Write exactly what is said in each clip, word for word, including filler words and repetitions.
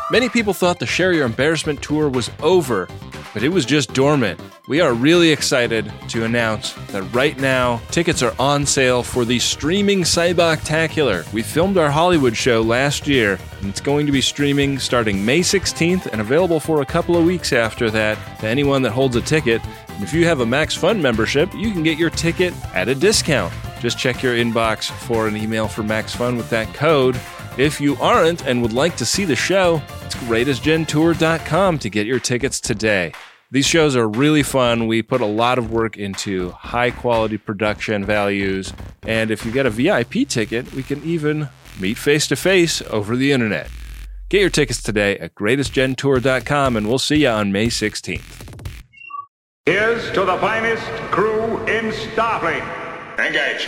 Many people thought the Share Your Embarrassment tour was over, but it was just dormant. We are really excited to announce that right now, tickets are on sale for the streaming Cyboctacular. We filmed our Hollywood show last year, and it's going to be streaming starting May sixteenth and available for a couple of weeks after that to anyone that holds a ticket. And if you have a Max Fun membership, you can get your ticket at a discount. Just check your inbox for an email for Max Fun with that code. If you aren't and would like to see the show, it's greatest gen tour dot com to get your tickets today. These shows are really fun. We put a lot of work into high-quality production values, and if you get a V I P ticket, we can even meet face-to-face over the internet. Get your tickets today at greatest gen tour dot com, and we'll see you on May sixteenth. Here's to the finest crew in Starfleet. Engage.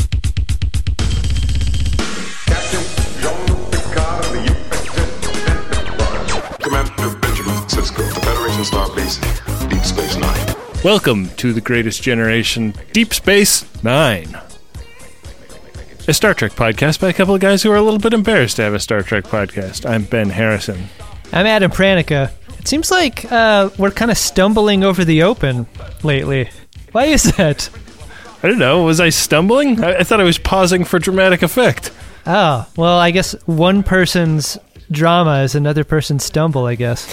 Captain Jean-Luc Picard of the U S S Commander Benjamin Sisko, the Federation Starbase, Deep Space Nine. Welcome to the Greatest Generation Deep Space Nine, a Star Trek podcast by a couple of guys who are a little bit embarrassed to have a Star Trek podcast. I'm Ben Harrison. I'm Adam Pranica. It seems like uh, we're kind of stumbling over the open lately. Why is that? I don't know. Was I stumbling? I, I thought I was pausing for dramatic effect. Oh, well, I guess one person's drama is another person's stumble, I guess.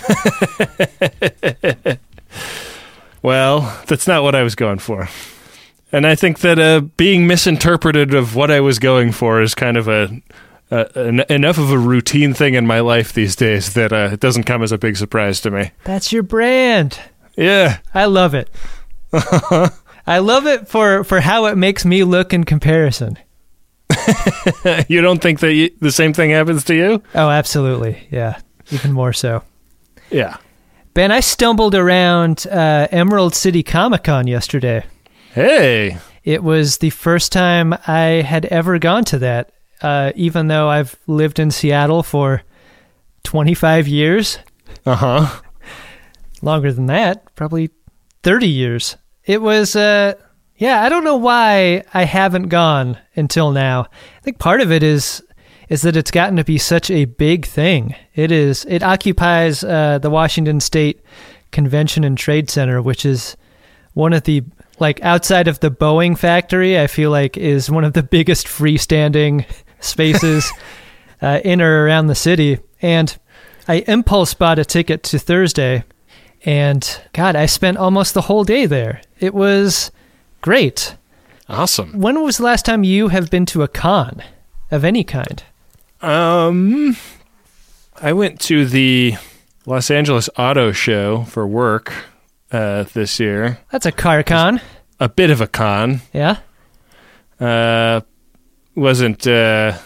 Well, that's not what I was going for. And I think that uh, being misinterpreted of what I was going for is kind of a, a an, enough of a routine thing in my life these days that uh, it doesn't come as a big surprise to me. That's your brand. Yeah. I love it. I love it for, for how it makes me look in comparison. You don't think that you, the same thing happens to you? Oh, absolutely. Yeah, even more so. Yeah. Ben, I stumbled around uh, Emerald City Comic Con yesterday. Hey. It was the first time I had ever gone to that, uh, even though I've lived in Seattle for twenty-five years. Uh-huh. Longer than that, probably thirty years. It was, uh, yeah, I don't know why I haven't gone until now. I think part of it is is that it's gotten to be such a big thing. It is. It occupies uh, the Washington State Convention and Trade Center, which is one of the, like, outside of the Boeing factory, I feel like is one of the biggest freestanding spaces uh, in or around the city. And I impulse bought a ticket to Thursday, and God, I spent almost the whole day there. It was great. Awesome. When was the last time you have been to a con of any kind? Um, I went to the Los Angeles Auto Show for work uh, this year. That's a car con. A bit of a con. Yeah? Uh, wasn't, uh,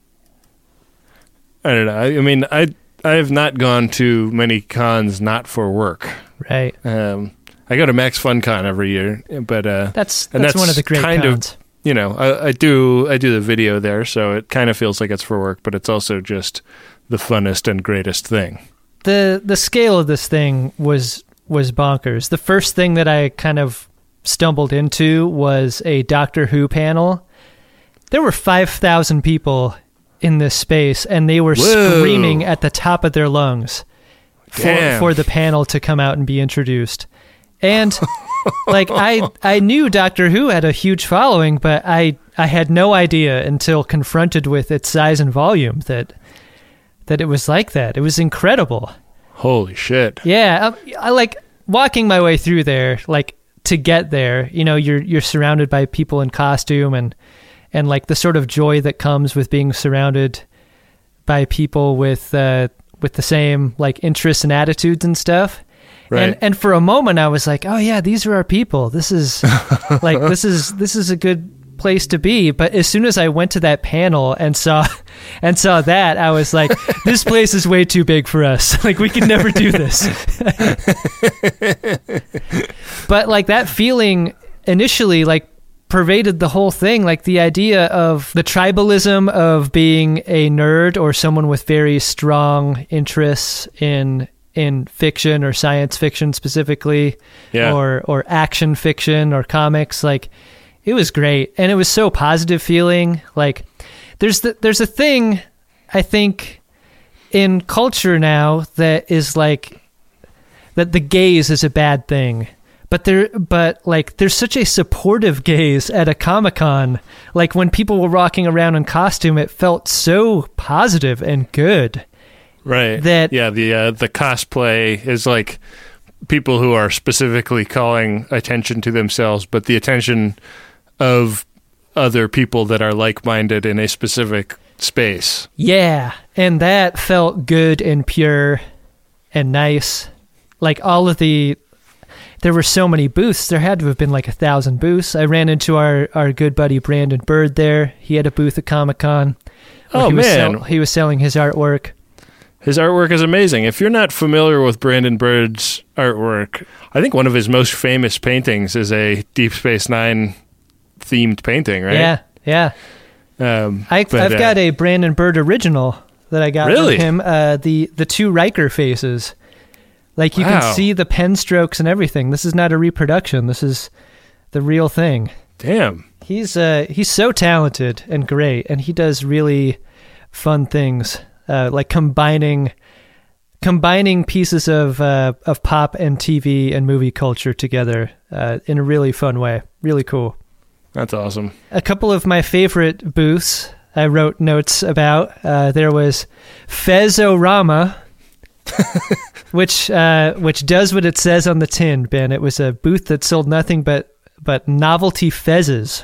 I don't know. I, I mean, I I have not gone to many cons not for work. Right. Um, I go to Max Fun Con every year, but uh, that's, that's and that's one of the great kind cons. Of, you know, I, I do I do the video there, so it kind of feels like it's for work, but it's also just the funnest and greatest thing. The the scale of this thing was was bonkers. The first thing that I kind of stumbled into was a Doctor Who panel. There were five thousand people in this space, and they were Whoa. screaming at the top of their lungs for, for the panel to come out and be introduced. And like I I knew Doctor Who had a huge following, but I, I had no idea until confronted with its size and volume that that it was like that. It was incredible. Holy shit. Yeah, I, I like walking my way through there, like to get there, you know, you're you're surrounded by people in costume and and like the sort of joy that comes with being surrounded by people with uh, with the same like interests and attitudes and stuff. Right. And and for a moment I was like, oh yeah, these are our people. This is like this is this is a good place to be. But as soon as I went to that panel and saw and saw that, I was like, this place is way too big for us. Like we can never do this. But like that feeling initially like pervaded the whole thing, like the idea of the tribalism of being a nerd or someone with very strong interests in in fiction or science fiction specifically, yeah. or or action fiction or comics. Like it was great, and it was so positive feeling. Like there's the, there's a thing I think in culture now that is like that the gaze is a bad thing. But there, but like, there's such a supportive gaze at a Comic-Con. Like when people were walking around in costume, it felt so positive and good. Right. That yeah, the uh, the cosplay is like people who are specifically calling attention to themselves, but the attention of other people that are like-minded in a specific space. Yeah, and that felt good and pure and nice. Like all of the. There were so many booths. There had to have been like a thousand booths. I ran into our, our good buddy Brandon Bird there. He had a booth at Comic-Con. Oh, he man. Was sell- he was selling his artwork. His artwork is amazing. If you're not familiar with Brandon Bird's artwork, I think one of his most famous paintings is a Deep Space Nine themed painting, right? Yeah, yeah. Um, I, but, I've uh, got a Brandon Bird original that I got Really? from him. Uh, the, the two Riker faces. Like, you Wow. can see the pen strokes and everything. This is not a reproduction. This is the real thing. Damn. He's uh, he's so talented and great, and he does really fun things, uh, like combining combining pieces of uh, of pop and T V and movie culture together uh, in a really fun way. Really cool. That's awesome. A couple of my favorite booths I wrote notes about. Uh, there was Fez-O-Rama, which uh, which does what it says on the tin, Ben. It was a booth that sold nothing but but novelty fezzes.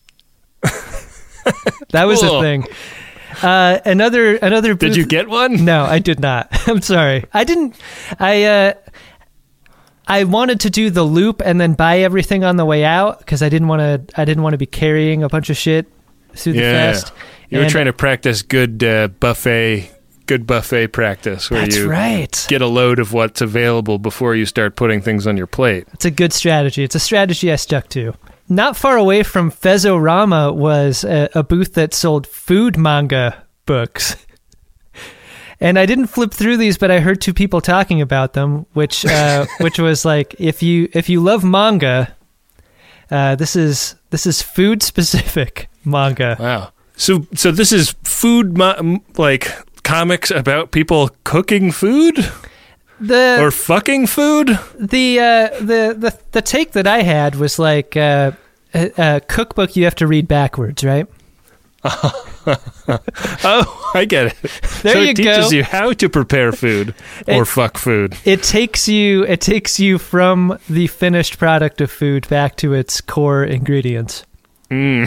That was Cool. a thing. Uh, another another booth. Did you get one? No, I did not. I'm sorry. I didn't. I uh, I wanted to do the loop and then buy everything on the way out because I didn't want to. I didn't want to be carrying a bunch of shit through the Yeah. fest. You were And- trying to practice good uh, buffet, good buffet practice where That's you right. get a load of what's available before you start putting things on your plate. It's a good strategy. It's a strategy I stuck to. Not far away from Fez-O-Rama was a, a booth that sold food manga books. And I didn't flip through these, but I heard two people talking about them, which uh, which was like, if you if you love manga, uh, this is this is food specific manga. Wow. So so this is food, mo- like comics about people cooking food The or fucking food? the uh, the the the take that I had was like uh, a, a cookbook you have to read backwards, right? Oh, I get it. There so you it teaches go. you how to prepare food or It- fuck food. It takes you it takes you from the finished product of food back to its core ingredients. Mm.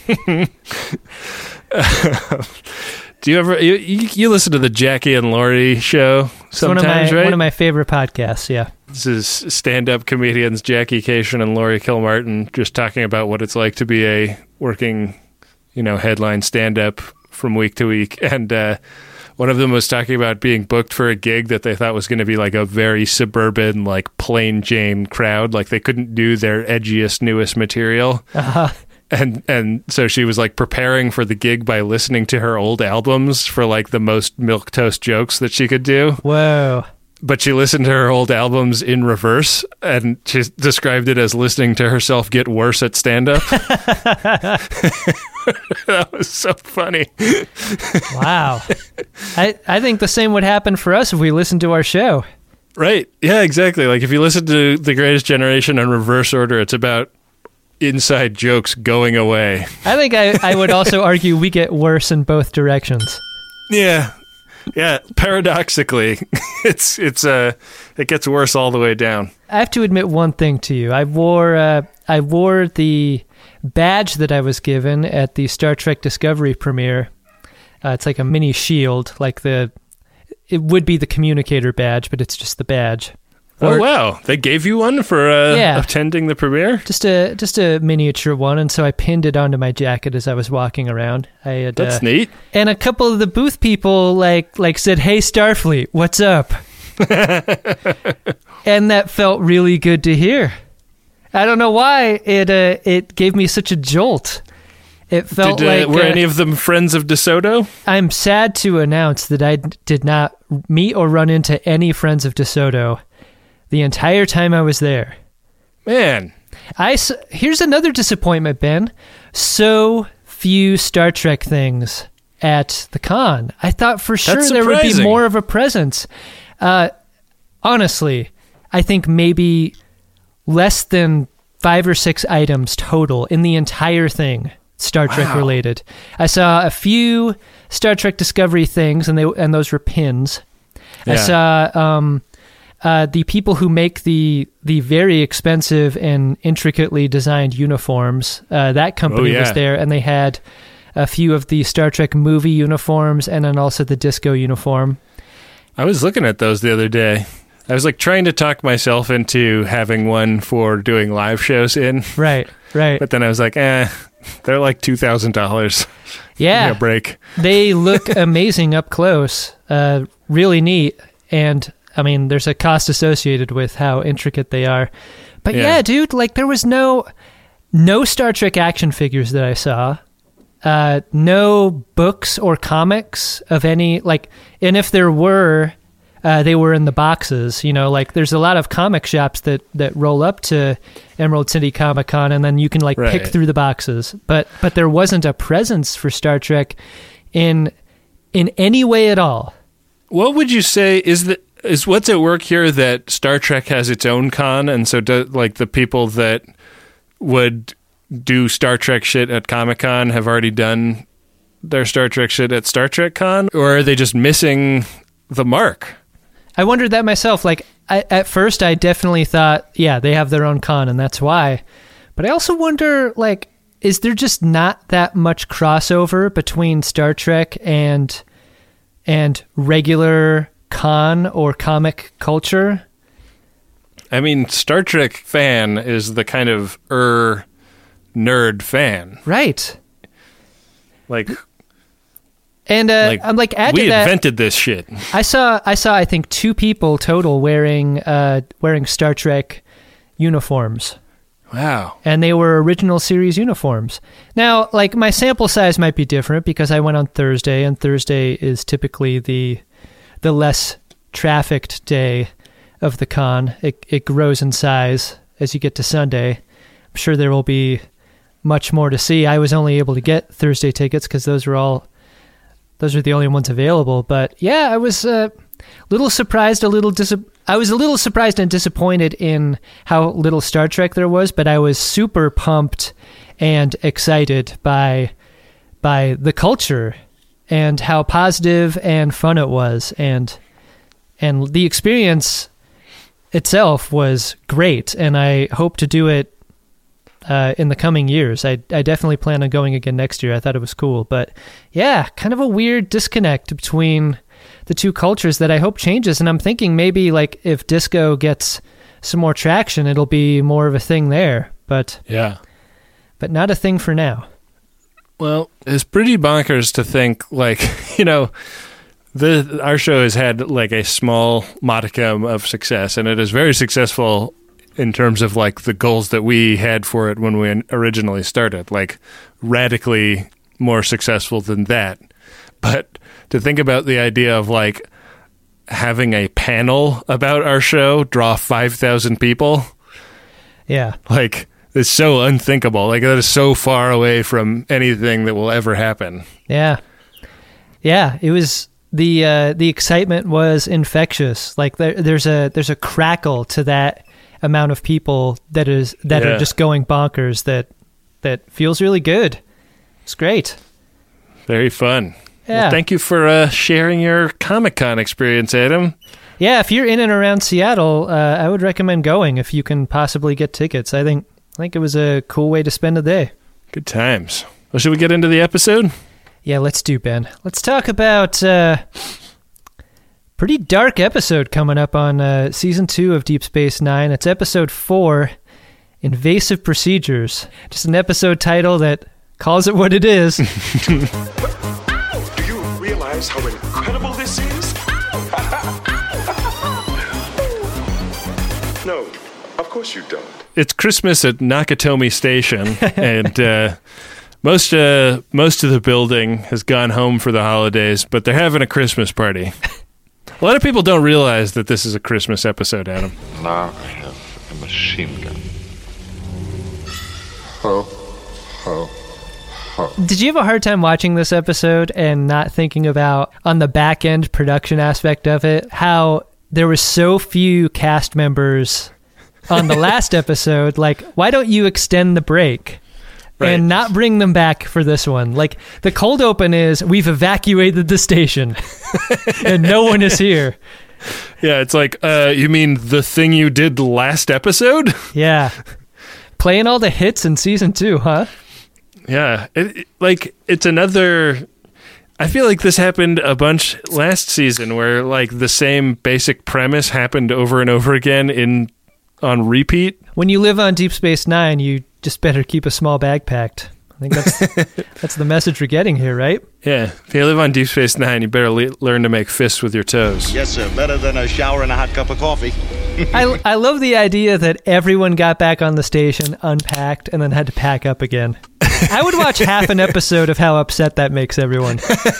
Do you ever you, you you listen to the Jackie and Laurie show It's one of sometimes, my right? one of my favorite podcasts, yeah. This is stand-up comedians Jackie Cation and Laurie Kilmartin just talking about what it's like to be a working, you know, headline stand-up from week to week. And uh, one of them was talking about being booked for a gig that they thought was going to be like a very suburban, like plain Jane crowd. Like they couldn't do their edgiest, newest material. Uh-huh. And and so she was like preparing for the gig by listening to her old albums for like the most milquetoast jokes that she could do. Whoa. But she listened to her old albums in reverse, and she described it as listening to herself get worse at stand-up. That was so funny. Wow. I I think the same would happen for us if we listened to our show. Right. Yeah, exactly. Like if you listen to The Greatest Generation in reverse order, it's about inside jokes going away. I think I, I would also argue we get worse in both directions. Yeah. Yeah, paradoxically, it's it's uh it gets worse all the way down. I have to admit one thing to you. I wore uh, I wore the badge that I was given at the Star Trek Discovery premiere. Uh, it's like a mini shield, like the it would be the communicator badge, but it's just the badge. Oh Or- wow, they gave you one for uh, Yeah. attending the premiere? Just a just a miniature one, and so I pinned it onto my jacket as I was walking around. I had, That's uh, neat. and a couple of the booth people like like said, "Hey Starfleet, what's up?" And that felt really good to hear. I don't know why it uh, it gave me such a jolt. It felt Did, uh, like were uh, any of them friends of DeSoto? I'm sad to announce that I d- did not meet or run into any friends of DeSoto the entire time I was there. Man, I s- here's another disappointment, Ben. So few Star Trek things at the con. I thought for sure That's there would be surprising. more of a presence. Uh, honestly, I think maybe less than five or six items total in the entire thing, Star Trek Wow. related. I saw a few Star Trek Discovery things, and they and those were pins. I Yeah. saw um, uh, the people who make the the very expensive and intricately designed uniforms. Uh, that company Oh, yeah. was there, and they had a few of the Star Trek movie uniforms, and then also the disco uniform. I was looking at those the other day. I was like trying to talk myself into having one for doing live shows in, Right, right. but then I was like, eh, they're like two thousand dollars. Yeah, A break. they look amazing up close. Uh, really neat. And, I mean, there's a cost associated with how intricate they are. But yeah, Yeah. dude, like there was no no Star Trek action figures that I saw. Uh, no books or comics of any, like, and if there were, uh, they were in the boxes, you know, like there's a lot of comic shops that, that roll up to Emerald City Comic Con, and then you can like pick Right. through the boxes. But, but there wasn't a presence for Star Trek in, in any way at all. What would you say is the is what's at work here that Star Trek has its own con, and so do, like the people that would do Star Trek shit at Comic Con have already done their Star Trek shit at Star Trek Con, or are they just missing the mark? I wondered that myself. Like, I, at first, I definitely thought, yeah, they have their own con, and that's why. But I also wonder, like, is there just not that much crossover between Star Trek and and regular con or comic culture? I mean, Star Trek fan is the kind of er nerd fan. Right. Like, And uh, like I'm like, add we to that. invented this shit. I saw, I saw, I think two people total wearing uh, wearing Star Trek uniforms. Wow. And they were original series uniforms. Now, like, my sample size might be different because I went on Thursday, and Thursday is typically the the less trafficked day of the con. It it grows in size as you get to Sunday. I'm sure there will be much more to see. I was only able to get Thursday tickets because those were all those are the only ones available. But yeah, I was a little surprised, a little dis- I was a little surprised and disappointed in how little Star Trek there was, but I was super pumped and excited by by the culture and how positive and fun it was, and and the experience itself was great, and I hope to do it uh, in the coming years. I I definitely plan on going again next year. I thought it was cool, but yeah, kind of a weird disconnect between the two cultures that I hope changes. And I'm thinking maybe like if disco gets some more traction, it'll be more of a thing there, but Yeah. but not a thing for now. Well, it's pretty bonkers to think, like, you know, the our show has had like a small modicum of success, and it is very successful in terms of like the goals that we had for it when we originally started, like radically more successful than that. But to think about the idea of like having a panel about our show draw five thousand people, Yeah. like, it's so unthinkable. Like, that is so far away from anything that will ever happen. Yeah. Yeah, it was the uh, the excitement was infectious. Like there, there's a there's a crackle to that amount of people that is that Yeah. are just going bonkers that that feels really good. It's great. Very fun. Yeah. Well, thank you for uh, sharing your Comic-Con experience, Adam. Yeah, if you're in and around Seattle, uh, I would recommend going if you can possibly get tickets. I think I think it was a cool way to spend a day. Good times. Well, should we get into the episode? Yeah, let's do, Ben. Let's talk about uh pretty dark episode coming up on uh, season two of Deep Space Nine. It's episode four, Invasive Procedures. Just an episode title that calls it what it is. Do you realize how incredible this is? No, of course you don't. It's Christmas at Nakatomi Station, and uh, most uh, most of the building has gone home for the holidays, but they're having a Christmas party. A lot of people don't realize that this is a Christmas episode, Adam. Now I have a machine gun. Ho, ho, Did you have a hard time watching this episode and not thinking about, on the back end production aspect of it, how there were so few cast members on the last episode? Like, why don't you extend the break? Right. And not bring them back for this one? Like, the cold open is, we've evacuated the station and no one is here. Yeah, it's like, uh, you mean the thing you did last episode? Yeah. Playing all the hits in season two, huh? Yeah. It, it, like, it's another... I feel like this happened a bunch last season where, like, the same basic premise happened over and over again in on repeat. When you live on Deep Space Nine, you just better keep a small bag packed. I think that's that's the message we're getting here, right? Yeah. If you live on Deep Space Nine, you better le- learn to make fists with your toes. Yes, sir. Better than a shower and a hot cup of coffee. I, I love the idea that everyone got back on the station, unpacked, and then had to pack up again. I would watch half an episode of how upset that makes everyone.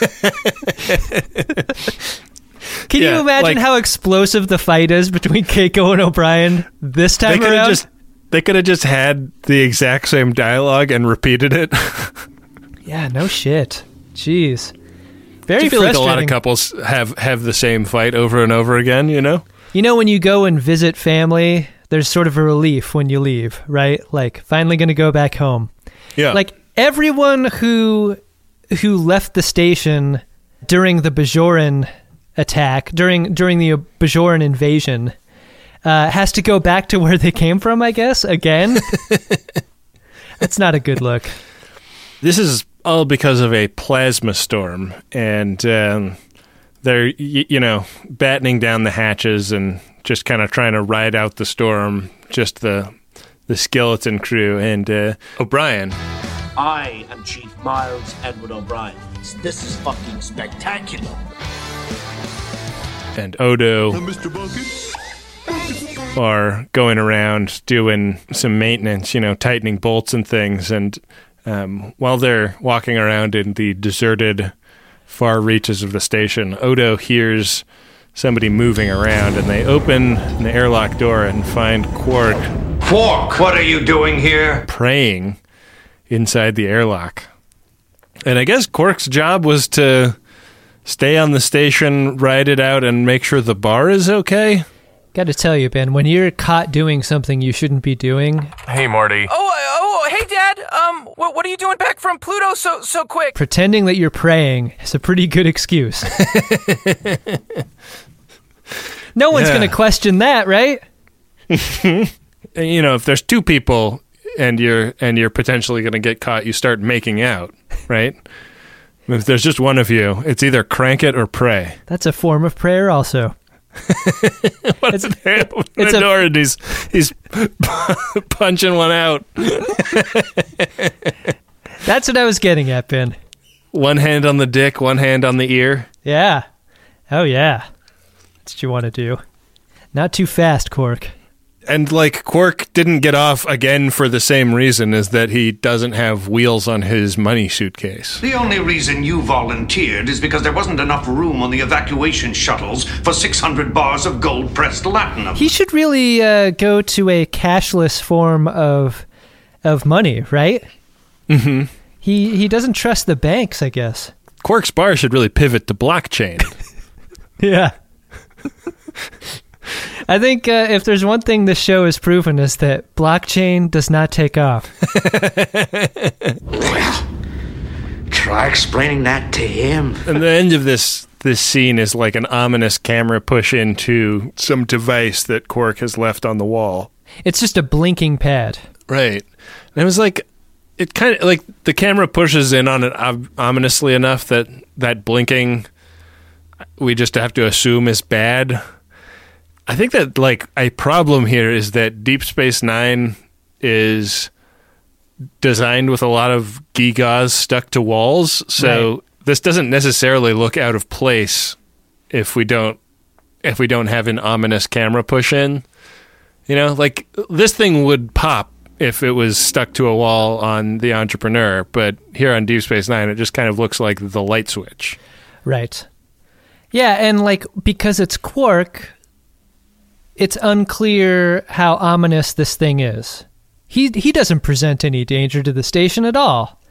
Can yeah, you imagine like, how explosive the fight is between Keiko and O'Brien this time they around? Just, they could have just had the exact same dialogue and repeated it. Yeah, no shit. Jeez. Very I feel frustrating. like a lot of couples have, have the same fight over and over again, you know? You know, when you go and visit family, there's sort of a relief when you leave, right? Like, finally going to go back home. Yeah. Like, everyone who who left the station during the Bajoran attack, during during the Bajoran invasion, uh, has to go back to where they came from, I guess, again. That's not a good look. This is all because of a plasma storm, and um, they're, y- you know, battening down the hatches and just kind of trying to ride out the storm, just the the skeleton crew, and uh, O'Brien. I am Chief Miles Edward O'Brien. This is fucking spectacular. And Odo Uh, Mister Bucket? are going around doing some maintenance, you know, tightening bolts and things, and um, while they're walking around in the deserted far reaches of the station, Odo hears somebody moving around, and they open the airlock door and find Quark. Quark, what are you doing here? Praying inside the airlock. And I guess Quark's job was to stay on the station, ride it out, and make sure the bar is okay. Got to tell you, Ben, when you're caught doing something you shouldn't be doing... Hey, Marty. Oh, oh, hey, Dad. Um, what, what are you doing back from Pluto so so quick? Pretending that you're praying is a pretty good excuse. No one's Yeah. going to question that, right? You know, if there's two people and you're and you're potentially going to get caught, you start making out, right? If there's just one of you, it's either crank it or pray. That's a form of prayer also. What's it's, the open the door and he's, he's punching one out. That's what I was getting at, Ben. One hand on the dick, one hand on the ear. Yeah. Oh, yeah. That's what you want to do. Not too fast, Quark. And, like, Quark didn't get off again for the same reason, is that he doesn't have wheels on his money suitcase. The only reason you volunteered is because there wasn't enough room on the evacuation shuttles for six hundred bars of gold-pressed latinum. He should really uh, go to a cashless form of of money, right? Mm-hmm. He, he doesn't trust the banks, I guess. Quark's bar should really pivot to blockchain. Yeah. I think uh, if there's one thing this show has proven is that blockchain does not take off. Well, try explaining that to him. And the end of this this scene is like an ominous camera push into some device that Quark has left on the wall. It's just a blinking pad. Right. And it was like, it kind of, like, the camera pushes in on it ob- ominously enough that that blinking, we just have to assume is bad. I think that, like, a problem here is that Deep Space Nine is designed with a lot of gewgaws stuck to walls, so right. This doesn't necessarily look out of place if we don't if we don't have an ominous camera push in. You know, like, this thing would pop if it was stuck to a wall on The Entrepreneur, but here on Deep Space Nine, it just kind of looks like the light switch. Right. Yeah, and, like, because it's Quark, it's unclear how ominous this thing is. He he doesn't present any danger to the station at all.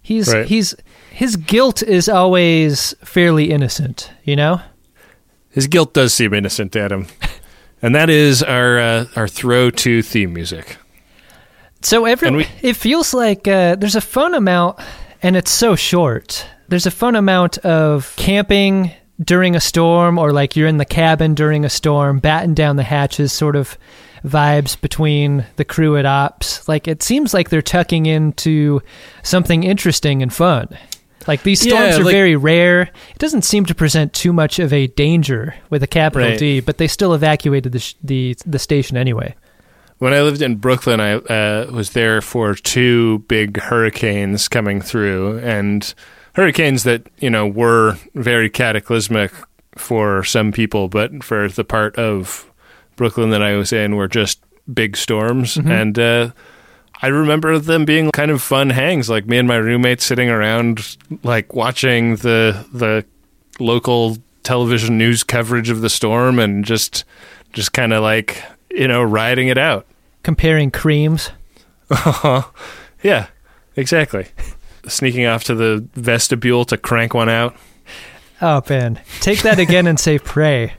He's Right. he's his guilt is always fairly innocent, you know? His guilt does seem innocent, Adam. And that is our uh, our throw to theme music. So every And we- it feels like uh, there's a fun amount, and it's so short. There's a fun amount of camping during a storm, or like you're in the cabin during a storm, batten down the hatches sort of vibes between the crew at ops. Like it seems like they're tucking into something interesting and fun. Like these storms Yeah, are like- very rare. It doesn't seem to present too much of a danger with a capital Right. D, but they still evacuated the sh- the the station anyway. When I lived in Brooklyn, I uh, was there for two big hurricanes coming through, and hurricanes that, you know, were very cataclysmic for some people, but for the part of Brooklyn that I was in were just big storms. Mm-hmm. And uh, I remember them being kind of fun hangs, like me and my roommates sitting around, like watching the the local television news coverage of the storm and just just kind of like, you know, riding it out. Comparing creams. Uh-huh. Yeah, exactly. Sneaking off to the vestibule to crank one out. Oh, Ben, take that again and say pray.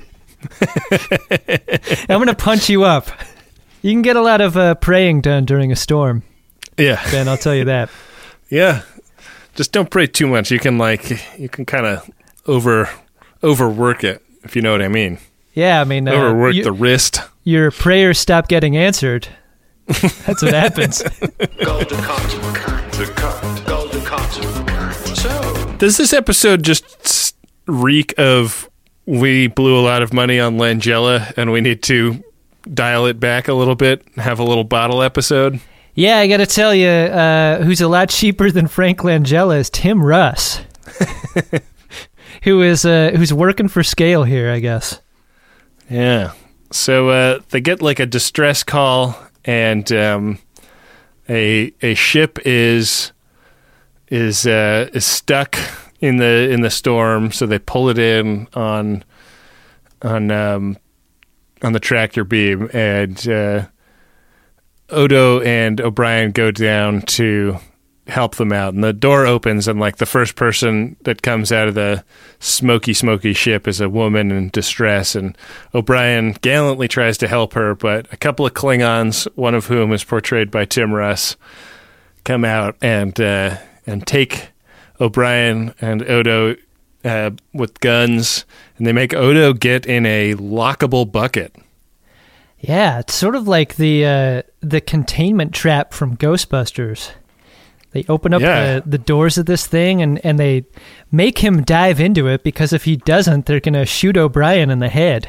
I'm going to punch you up. You can get a lot of uh, praying done during a storm, Yeah. Ben, I'll tell you that. Yeah. Just don't pray too much. You can like you can kind of over overwork it, if you know what I mean. Yeah, I mean, uh, Overwork you- the wrist. your prayers stop getting answered. That's what happens. Golden Cotton. Golden Cotton. So, Does this episode just s- reek of we blew a lot of money on Langella and we need to dial it back a little bit, have a little bottle episode? Yeah, I got to tell you, uh, who's a lot cheaper than Frank Langella is Tim Russ, who is uh, who's working for scale here, I guess. Yeah. So uh, they get like a distress call, and um, a a ship is is uh, is stuck in the in the storm. So they pull it in on on um, on the tractor beam, and uh, Odo and O'Brien go down to help them out, and the door opens, and like the first person that comes out of the smoky smoky ship is a woman in distress, and O'Brien gallantly tries to help her, but a couple of Klingons, one of whom is portrayed by Tim Russ, come out and uh, and take O'Brien and Odo uh, with guns, and they make Odo get in a lockable bucket. Yeah, it's sort of like the uh, the containment trap from Ghostbusters. They open up Yeah. the, the doors of this thing, and, and they make him dive into it, because if he doesn't, they're going to shoot O'Brien in the head.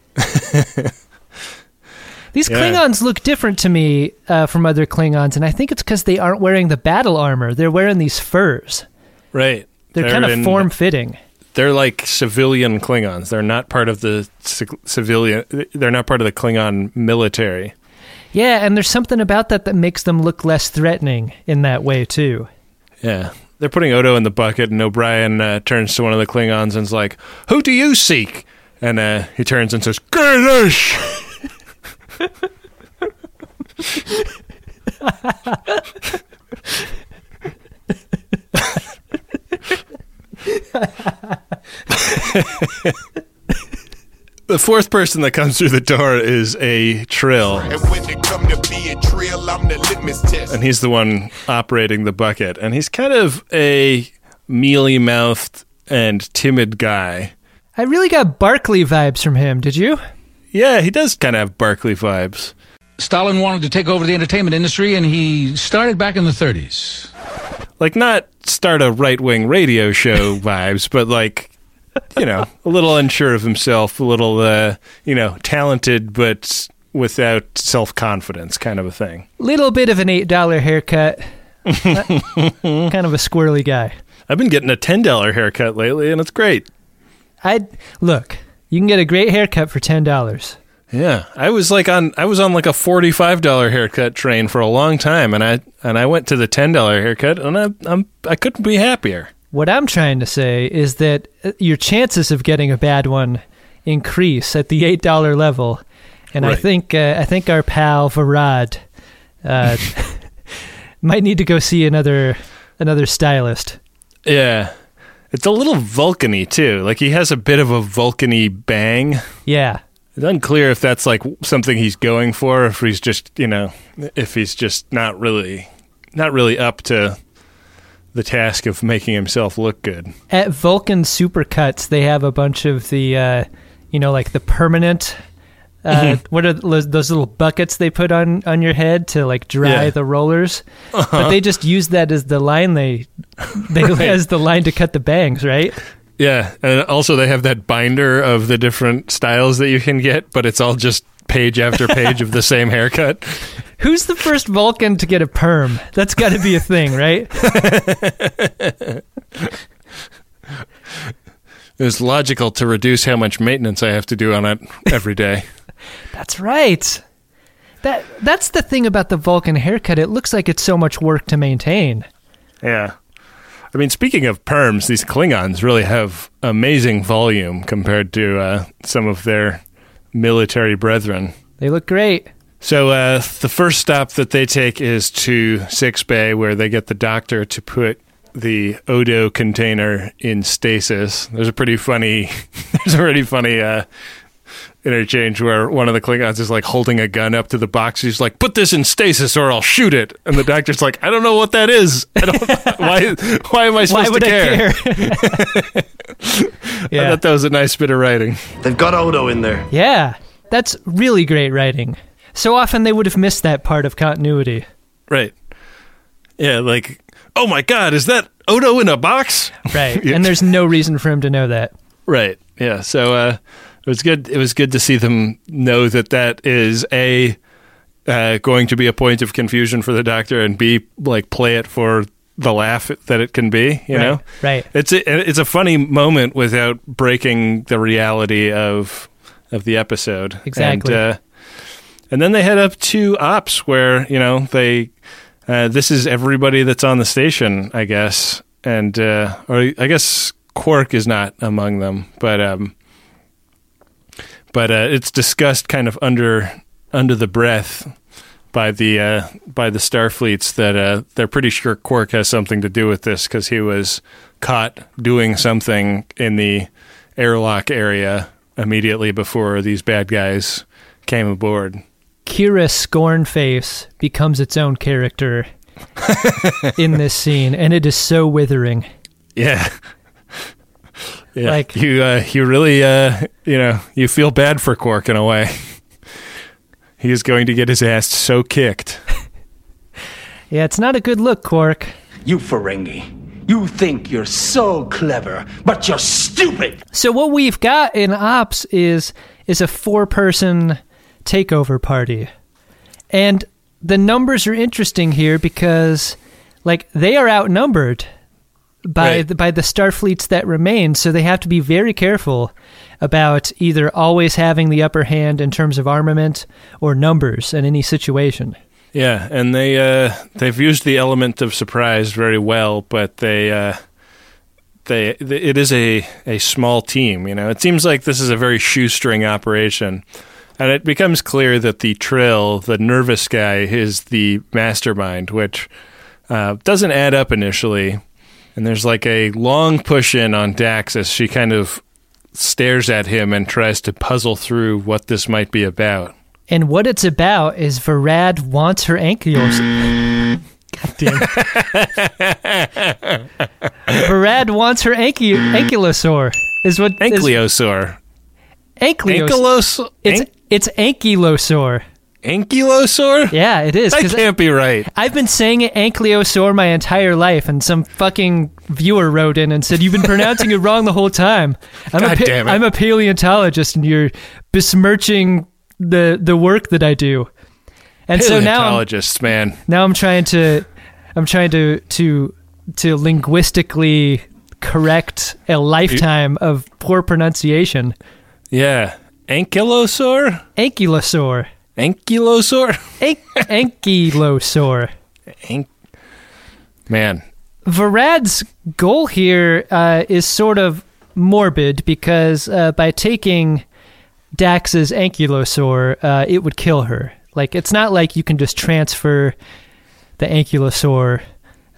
These Yeah. Klingons look different to me uh, from other Klingons, and I think it's because they aren't wearing the battle armor. They're wearing these furs. Right. They're, kind of in- form-fitting. They're like civilian Klingons. They're not part of the ci- civilian. They're not part of the Klingon military. Yeah, and there's something about that that makes them look less threatening in that way, too. Yeah. They're putting Odo in the bucket, and O'Brien uh, turns to one of the Klingons and's like, "Who do you seek?" And uh, he turns and says, "Gaelish!" The fourth person that comes through the door is a Trill, And when it come to being trill, I'm the litmus test. and he's the one operating the bucket. And he's kind of a mealy-mouthed and timid guy. I really got Barkley vibes from him, did you? Yeah, he does kind of have Barkley vibes. Stalin wanted to take over the entertainment industry, and he started back in the thirties. Like, not start a right-wing radio show vibes, but like, you know, a little unsure of himself, a little, uh, you know, talented, but without self-confidence kind of a thing. Little bit of an eight dollar haircut. kind of a squirrely guy. I've been getting a ten dollar haircut lately, and it's great. I look, you can get a great haircut for ten dollars. Yeah, I was like on I was on like a forty-five dollar haircut train for a long time, and I and I went to the ten dollar haircut, and I I'm I couldn't be happier. What I'm trying to say is that your chances of getting a bad one increase at the eight dollar level, and I Right. think uh, I think our pal Varad uh, might need to go see another another stylist. Yeah. It's a little Vulcan-y, too. Like, he has a bit of a Vulcan-y bang. Yeah. It's unclear if that's, like, something he's going for, or if he's just, you know, if he's just not really, not really up to the task of making himself look good. At Vulcan Supercuts, they have a bunch of the, uh, you know, like the permanent... Uh, what are those, those little buckets they put on, on your head to like dry Yeah. the rollers? Uh-huh. But they just use that as the line they they Right. as the line to cut the bangs, right? Yeah, and also they have that binder of the different styles that you can get, but it's all just page after page of the same haircut. Who's the first Vulcan to get a perm? That's got to be a thing, right? It's logical to reduce how much maintenance I have to do on it every day. That's right. That that's the thing about the Vulcan haircut. It looks like it's so much work to maintain. Yeah. I mean, speaking of perms, these Klingons really have amazing volume compared to uh, some of their military brethren. They look great. So uh, the first stop that they take is to Six Bay, where they get the doctor to put the Odo container in stasis. There's a pretty funny, there's a pretty funny uh, interchange where one of the Klingons is like holding a gun up to the box. He's like, "Put this in stasis or I'll shoot it." And the doctor's like, "I don't know what that is. I don't. why? Why am I supposed Why would to care?" I care? I thought that was a nice bit of writing. They've got Odo in there. Yeah, that's really great writing. So often they would have missed that part of continuity. Right. Yeah, like, oh my God, is that Odo in a box? Right. Yeah. And there's no reason for him to know that. Right. Yeah. So uh, it was good. It was good to see them know that that is a uh, going to be a point of confusion for the Doctor, and B, like, play it for the laugh that it can be. You right. know, Right. It's a, it's a funny moment without breaking the reality of of the episode. Exactly. And, uh, and then they head up to Ops, where, you know, they uh, this is everybody that's on the station, I guess, and uh, or I guess Quark is not among them, but um, but uh, it's discussed kind of under under the breath by the uh, by the Starfleets that uh, they're pretty sure Quark has something to do with this, because he was caught doing something in the airlock area immediately before these bad guys came aboard. Kira Scornface becomes its own character in this scene, and it is so withering. Yeah. Yeah, Like- you, uh, you really, uh, you know, you feel bad for Quark in a way. He is going to get his ass so kicked. Yeah, it's not a good look, Quark. You Ferengi, you think you're so clever, but you're stupid. So what we've got in Ops is is a four-person takeover party. And the numbers are interesting here because, like, they are outnumbered by Right. the, by the Starfleets that remain, so they have to be very careful about either always having the upper hand in terms of armament or numbers in any situation. Yeah, and they uh, they've used the element of surprise very well, but they uh, they, they it is a, a small team. You know, it seems like this is a very shoestring operation, and it becomes clear that the Trill, the nervous guy, is the mastermind, which uh, doesn't add up initially. And there's like a long push in on Dax as she kind of stares at him and tries to puzzle through what this might be about. And what it's about is Varad wants her ankylos. God damn it. Varad wants her anky- ankylosaur. Is what is- Ankylosaur. Ankylos- Ankylos- It's Ank- it's ankylosaur. Ankylosaur? Yeah, it is. That 'cause can't be right. I've been saying it ankylosaur my entire life, and some fucking viewer wrote in and said, "You've been pronouncing it wrong the whole time." I'm God a pa- damn it. I'm a paleontologist, and you're besmirching the the work that I do. And so now I'm, Paleontologists, man. now I'm trying to I'm trying to to to linguistically correct a lifetime of poor pronunciation. Yeah. Ankylosaur? Ankylosaur. Ankylosaur? An- ankylosaur. Ank- Man. Varad's goal here uh, is sort of morbid because uh, by taking Dax's ankylosaur, uh, it would kill her. Like, it's not like you can just transfer the ankylosaur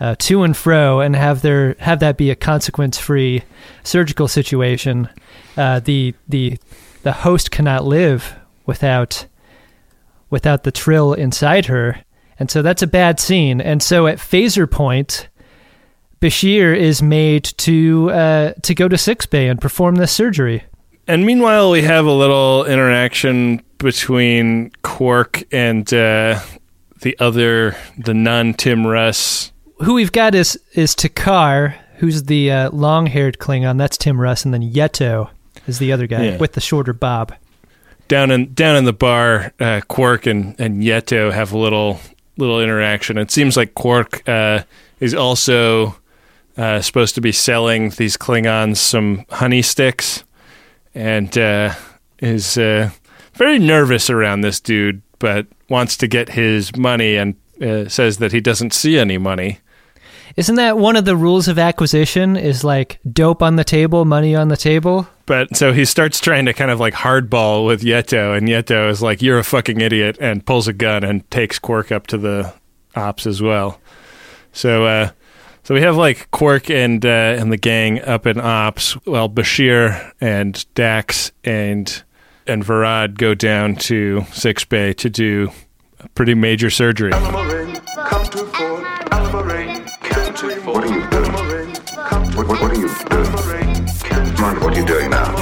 uh, to and fro and have their have that be a consequence-free surgical situation. Uh, the the the host cannot live without without the Trill inside her, and so that's a bad scene. And so at phaser point, Bashir is made to uh, to go to sickbay and perform this surgery. And meanwhile, we have a little interaction between Quark and uh, the other, the non-Tim Russ. Who we've got is is Takar, who's the uh, long-haired Klingon. That's Tim Russ, and then Yeto is the other guy yeah. with the shorter bob. Down in down in the bar, uh, Quark and, and Yeto have a little little interaction. It seems like Quark uh, is also uh, supposed to be selling these Klingons some honey sticks. And uh, is uh, very nervous around this dude, but wants to get his money and uh, says that he doesn't see any money. Isn't that one of the rules of acquisition, is like dope on the table, money on the table? But so he starts trying to kind of like hardball with Yeto, and Yeto is like, you're a fucking idiot, and pulls a gun and takes Quark up to the ops as well. So, uh, So we have like Quark and uh, and the gang up in ops, while Bashir and Dax and and Varad go down to sickbay to do a pretty major surgery. What are you doing? What, what, what are you doing? Mind what you're doing now.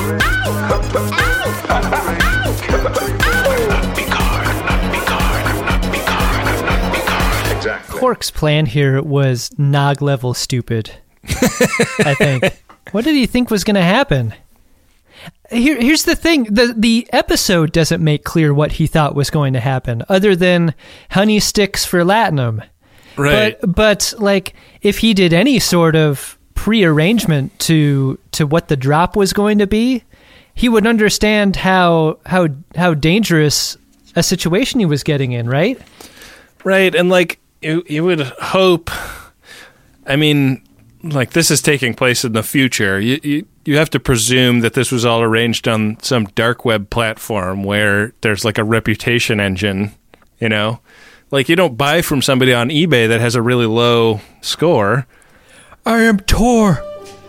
Exactly. Quark's plan here was Nog level stupid. I think. What did he think was going to happen? Here, here's the thing: the the episode doesn't make clear what he thought was going to happen, other than honey sticks for Latinum. Right. But but like, if he did any sort of prearrangement to to what the drop was going to be, he would understand how how how dangerous a situation he was getting in. Right. Right, and like. You, you would hope, I mean, like this is taking place in the future. You, you you have to presume that this was all arranged on some dark web platform where there's like a reputation engine, you know? Like you don't buy from somebody on eBay that has a really low score. I am Tor.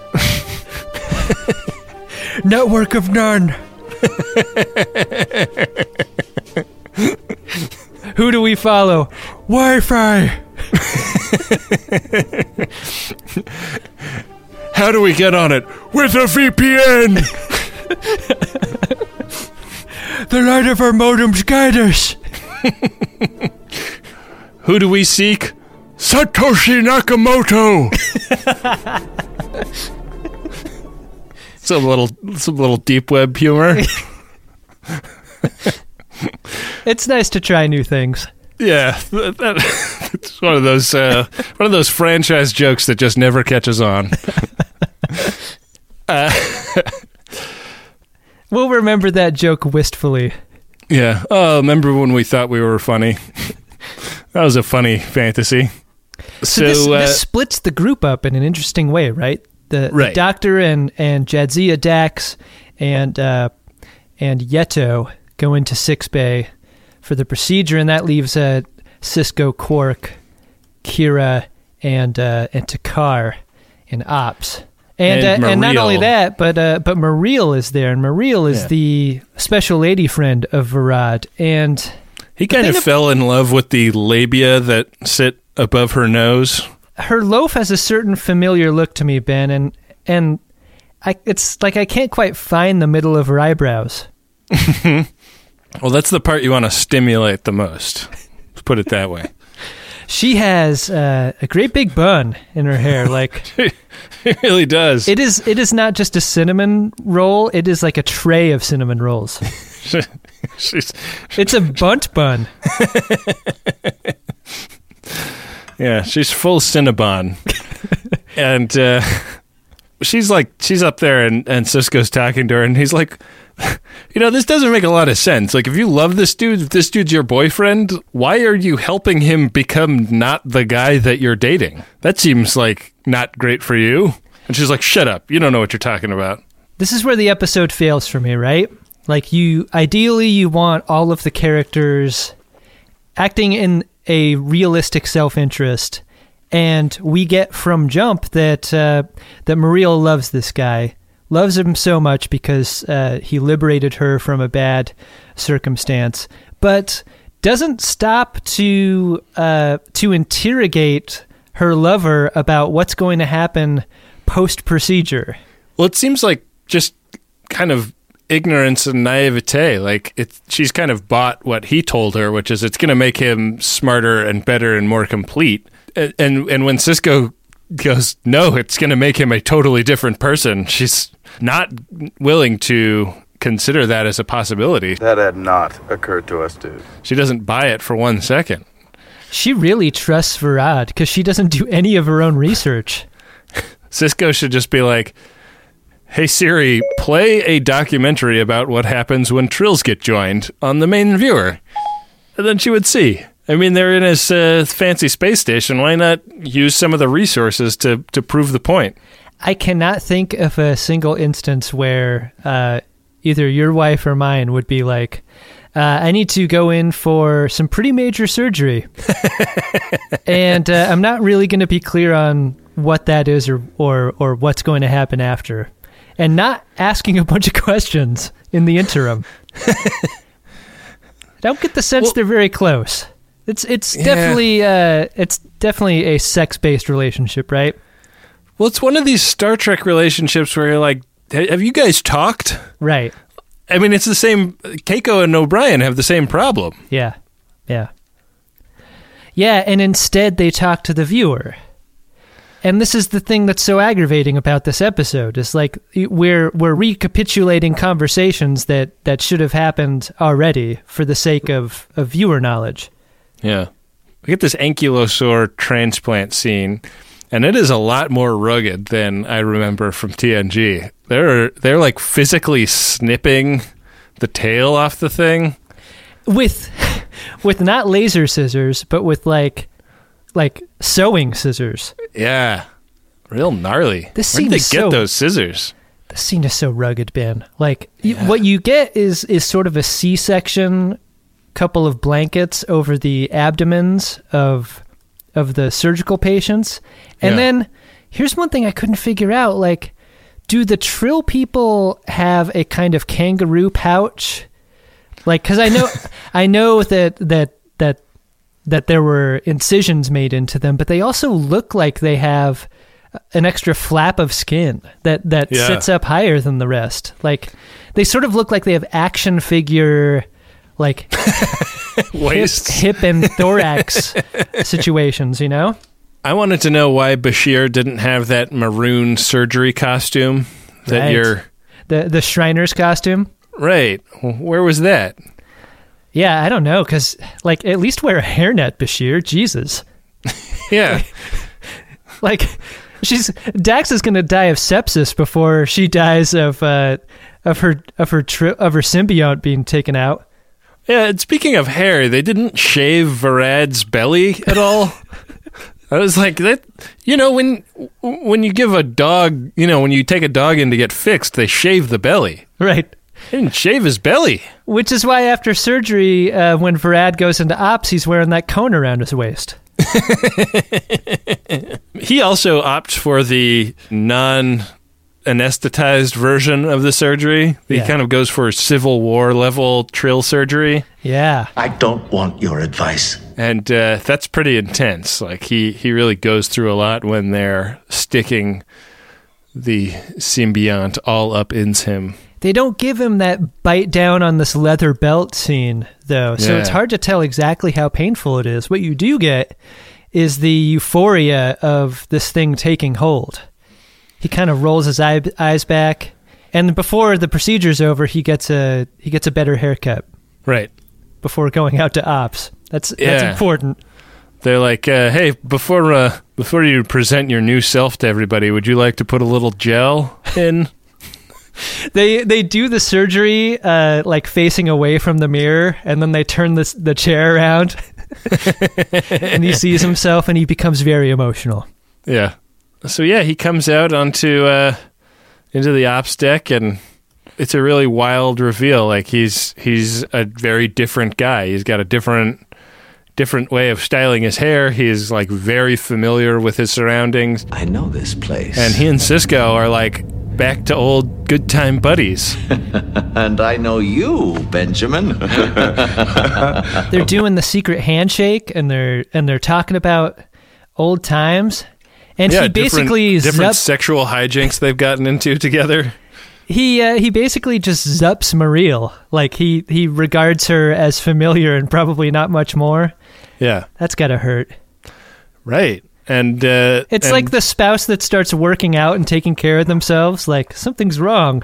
Network of none. Who do we follow? Wi-Fi. How do we get on it? With a V P N. The light of our modems guide us. Who do we seek? Satoshi Nakamoto. some little, some little deep web humor. It's nice to try new things. Yeah, that, that, it's one of those uh, one of those franchise jokes that just never catches on. uh, we'll remember that joke wistfully. Yeah. Oh, remember when we thought we were funny? That was a funny fantasy. So, so this, uh, this splits the group up in an interesting way, right? The, right. the Doctor and and Jadzia Dax and uh, and Yeto go into sickbay for the procedure, and that leaves uh, Cisco, Quark, Kira, and uh, and Takar in ops. And and, uh, and not only that, but uh, but Mariel is there, and Mariel is yeah. the special lady friend of Varad, and he kind of fell in love with the labia that sit above her nose. Her loaf has a certain familiar look to me, Ben, and and I, it's like I can't quite find the middle of her eyebrows. Well, that's the part you want to stimulate the most. Let's put it that way. She has uh, a great big bun in her hair. Like it really does. It is. It is not just a cinnamon roll. It is like a tray of cinnamon rolls. She's, it's a bunt bun. Yeah, she's full Cinnabon. And uh, she's like, she's up there, and, and Cisco's talking to her, and he's like, you know, this doesn't make a lot of sense. Like, if you love this dude, if this dude's your boyfriend, why are you helping him become not the guy that you're dating? That seems like not great for you. And she's like, shut up. You don't know what you're talking about. This is where the episode fails for me, right? Like, you, ideally, you want all of the characters acting in a realistic self-interest And we get from jump that uh, that Muriel loves this guy, loves him so much because uh, he liberated her from a bad circumstance, but doesn't stop to uh, to interrogate her lover about what's going to happen post-procedure. Well, it seems like just kind of ignorance and naivete. Like, it, she's kind of bought what he told her, which is it's going to make him smarter and better and more complete. And and, and when Sisko goes, no, it's going to make him a totally different person, she's not willing to consider that as a possibility. That had not occurred to us, dude. She doesn't buy it for one second. She really trusts Varad because she doesn't do any of her own research. Sisko should just be like, hey Siri, play a documentary about what happens when Trills get joined on the main viewer. And then she would see. I mean, they're in his uh, fancy space station. Why not use some of the resources to, to prove the point? I cannot think of a single instance where uh, either your wife or mine would be like, Uh, I need to go in for some pretty major surgery. and uh, I'm not really going to be clear on what that is or, or, or what's going to happen after. And not asking a bunch of questions in the interim. I don't get the sense well, they're very close. It's it's yeah. definitely uh, it's definitely a sex-based relationship, right? Well, it's one of these Star Trek relationships where you're like, have you guys talked? Right. I mean, it's the same. Keiko and O'Brien have the same problem. Yeah, yeah. Yeah, and instead they talk to the viewer. And this is the thing that's so aggravating about this episode. Is like we're we're recapitulating conversations that, that should have happened already for the sake of, of viewer knowledge. Yeah. We get this ankylosaur transplant scene, and it is a lot more rugged than I remember from T N G. They're they're like physically snipping the tail off the thing with with not laser scissors, but with like like sewing scissors. Yeah, real gnarly. This Where did they get so, those scissors? The scene is so rugged, Ben. Like yeah. what you get is is sort of a C-section, couple of blankets over the abdomens of of the surgical patients, and yeah. then here's one thing I couldn't figure out: like, do the Trill people have a kind of kangaroo pouch? Like, because I know, I know that that that that there were incisions made into them, but they also look like they have an extra flap of skin that that yeah. sits up higher than the rest. Like, they sort of look like they have action figure, like hip, hip and thorax situations. You know. I wanted to know why Bashir didn't have that maroon surgery costume that right. you're... The the Shriner's costume? Right. Where was that? Yeah, I don't know, because, like, at least wear a hairnet, Bashir. Jesus. Yeah. Like, she's... Dax is going to die of sepsis before she dies of uh, of her of her tri- of her symbiote being taken out. Yeah, and speaking of hair, they didn't shave Varad's belly at all. I was like, that. You know, when when you give a dog, you know, when you take a dog in to get fixed, they shave the belly. Right. They didn't shave his belly. Which is why after surgery, uh, when Varad goes into ops, he's wearing that cone around his waist. He also opts for the non-anesthetized version of the surgery. He Yeah. kind of goes for Civil War level Trill surgery. Yeah. I don't want your advice. And uh, that's pretty intense. Like, he, he really goes through a lot when they're sticking the symbiont all up in him. They don't give him that bite down on this leather belt scene, though, so Yeah. it's hard to tell exactly how painful it is. What you do get is the euphoria of this thing taking hold. He kind of rolls his eye, eyes back, and before the procedure's over, he gets a he gets a better haircut. Right. Before going out to ops. That's Yeah. that's important. They're like, uh, hey, before uh, before you present your new self to everybody, would you like to put a little gel in? They they do the surgery uh, like facing away from the mirror, and then they turn this, the chair around, and he sees himself, and he becomes very emotional. Yeah. So yeah, he comes out onto uh, into the ops deck, and it's a really wild reveal. Like, he's he's a very different guy. He's got a different different way of styling his hair. He's like very familiar with his surroundings. I know this place. And he and Sisko are like back to old good time buddies. And I know you, Benjamin. They're doing the secret handshake, and they're and they're talking about old times. And yeah, he basically different, different zup- sexual hijinks they've gotten into together. He uh, he basically just zups Mariel. Like he he regards her as familiar and probably not much more. Yeah, that's gotta hurt. Right. And uh, it's and like the spouse that starts working out and taking care of themselves. Like something's wrong.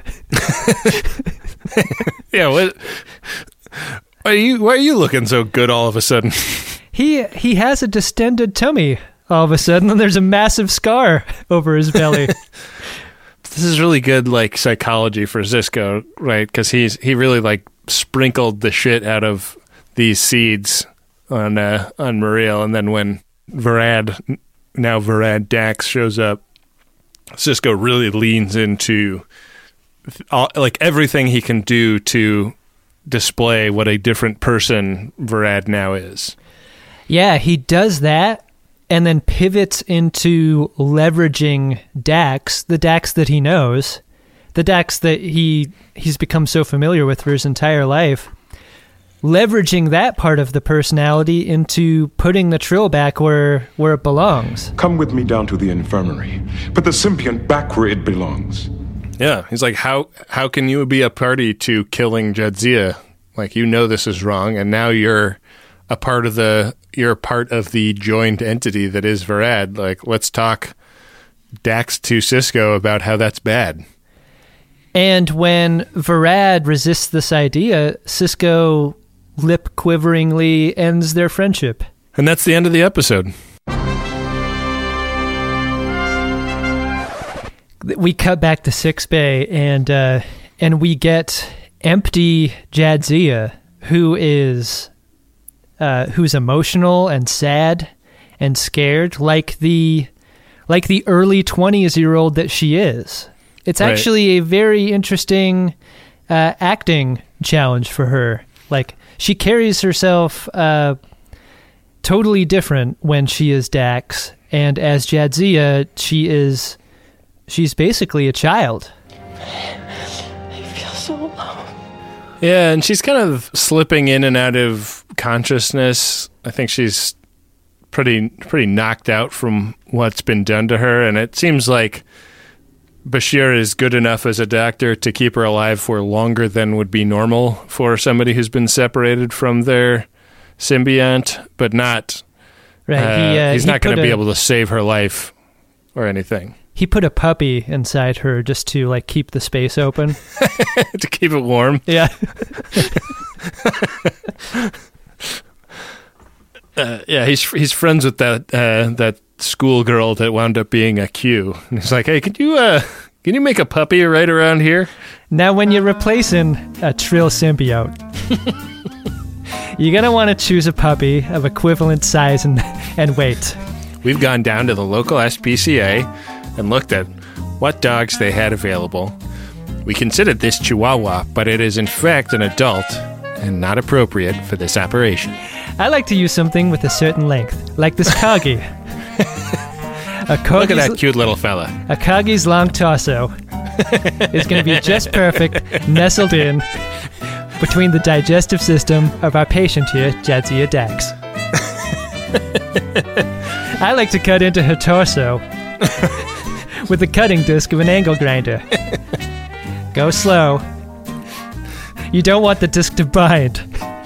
Yeah. What? Why are you? Why are you looking so good all of a sudden? He he has a distended tummy all of a sudden, and there's a massive scar over his belly. This is really good, like psychology for Sisko, right? Because he's he really like sprinkled the shit out of these seeds on uh, on Mariel, and then when Varad, now Varad Dax, shows up, Sisko really leans into all, like everything he can do to display what a different person Varad now is. Yeah, he does that. And then pivots into leveraging Dax, the Dax that he knows, the Dax that he he's become so familiar with for his entire life, leveraging that part of the personality into putting the Trill back where, where it belongs. Come with me down to the infirmary. Put the symbiont back where it belongs. Yeah, he's like, how how can you be a party to killing Jadzia? Like, you know this is wrong, and now you're a part of the you're a part of the joined entity that is Varad. Like, let's talk Dax to Sisko about how that's bad. And when Varad resists this idea, Sisko lip quiveringly ends their friendship. And that's the end of the episode. We cut back to Sickbay, and uh, and we get empty Jadzia, who is uh, who's emotional and sad and scared, like the like the early twenties year old that she is. It's Right. actually a very interesting uh, acting challenge for her. Like, she carries herself uh, totally different when she is Dax, and as Jadzia, she is she's basically a child. I feel so alone. Yeah, and she's kind of slipping in and out of consciousness. I think she's pretty pretty knocked out from what's been done to her, and it seems like Bashir is good enough as a doctor to keep her alive for longer than would be normal for somebody who's been separated from their symbiont, but not Right, uh, he, uh, he's he not going put to be a- able to save her life or anything. He put a puppy inside her just to like keep the space open. To keep it warm. Yeah. Uh, yeah, he's he's friends with that uh, that schoolgirl that wound up being a Q. And he's like, hey, can you uh, can you make a puppy right around here? Now, when you're replacing a Trill symbiote, you're gonna want to choose a puppy of equivalent size and and weight. We've gone down to the local S P C A and looked at what dogs they had available. We considered this Chihuahua, but it is in fact an adult and not appropriate for this operation. I like to use something with a certain length, like this Corgi. A Look at Corgi's- that cute little fella. A Corgi's long torso is going to be just perfect, nestled in between the digestive system of our patient here, Jadzia Dax. I like to cut into her torso with the cutting disc of an angle grinder. Go slow. You don't want the disc to bind.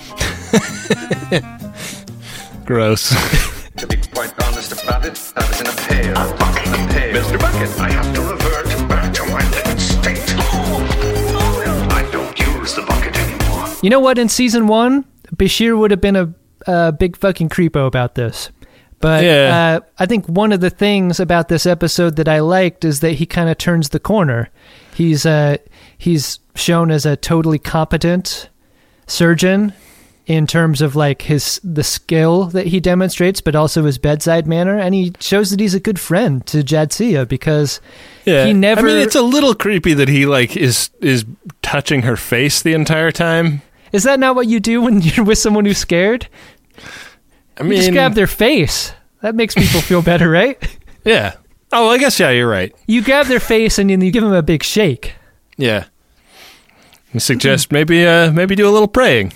Gross. To be quite honest about it, I was in a pail. A bucket. A pail. Mister Bucket, I have to revert back to my living state. I don't use the bucket anymore. You know what? In season one, Bashir would have been a, a big fucking creepo about this. But Yeah. uh, I think one of the things about this episode that I liked is that he kind of turns the corner. He's uh, he's shown as a totally competent surgeon in terms of like his the skill that he demonstrates, but also his bedside manner, and he shows that he's a good friend to Jadzia because Yeah, he never. I mean, it's a little creepy that he like is is touching her face the entire time. Is that not what you do when you're with someone who's scared? I mean, you just grab their face. That makes people feel better, right? Yeah. Oh, I guess, yeah, you're right. You grab their face and then you give them a big shake. Yeah. I suggest maybe uh, maybe do a little praying.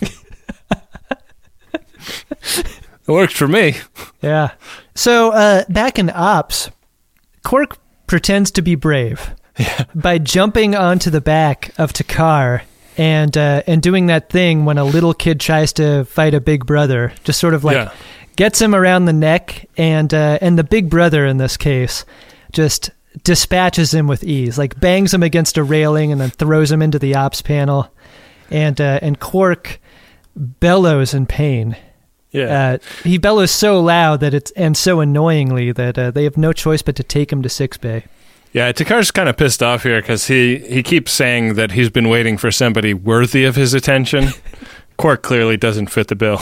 It works for me. Yeah. So uh, back in Ops, Quark pretends to be brave yeah. by jumping onto the back of Takar and uh, and doing that thing when a little kid tries to fight a big brother, just sort of like yeah. gets him around the neck, and uh, and the big brother in this case just dispatches him with ease, like bangs him against a railing and then throws him into the Ops panel, and uh, and Quark bellows in pain. Yeah, uh, he bellows so loud that it's and so annoyingly that uh, they have no choice but to take him to sickbay. Yeah, Takar's kind of pissed off here because he, he keeps saying that he's been waiting for somebody worthy of his attention. Quark clearly doesn't fit the bill.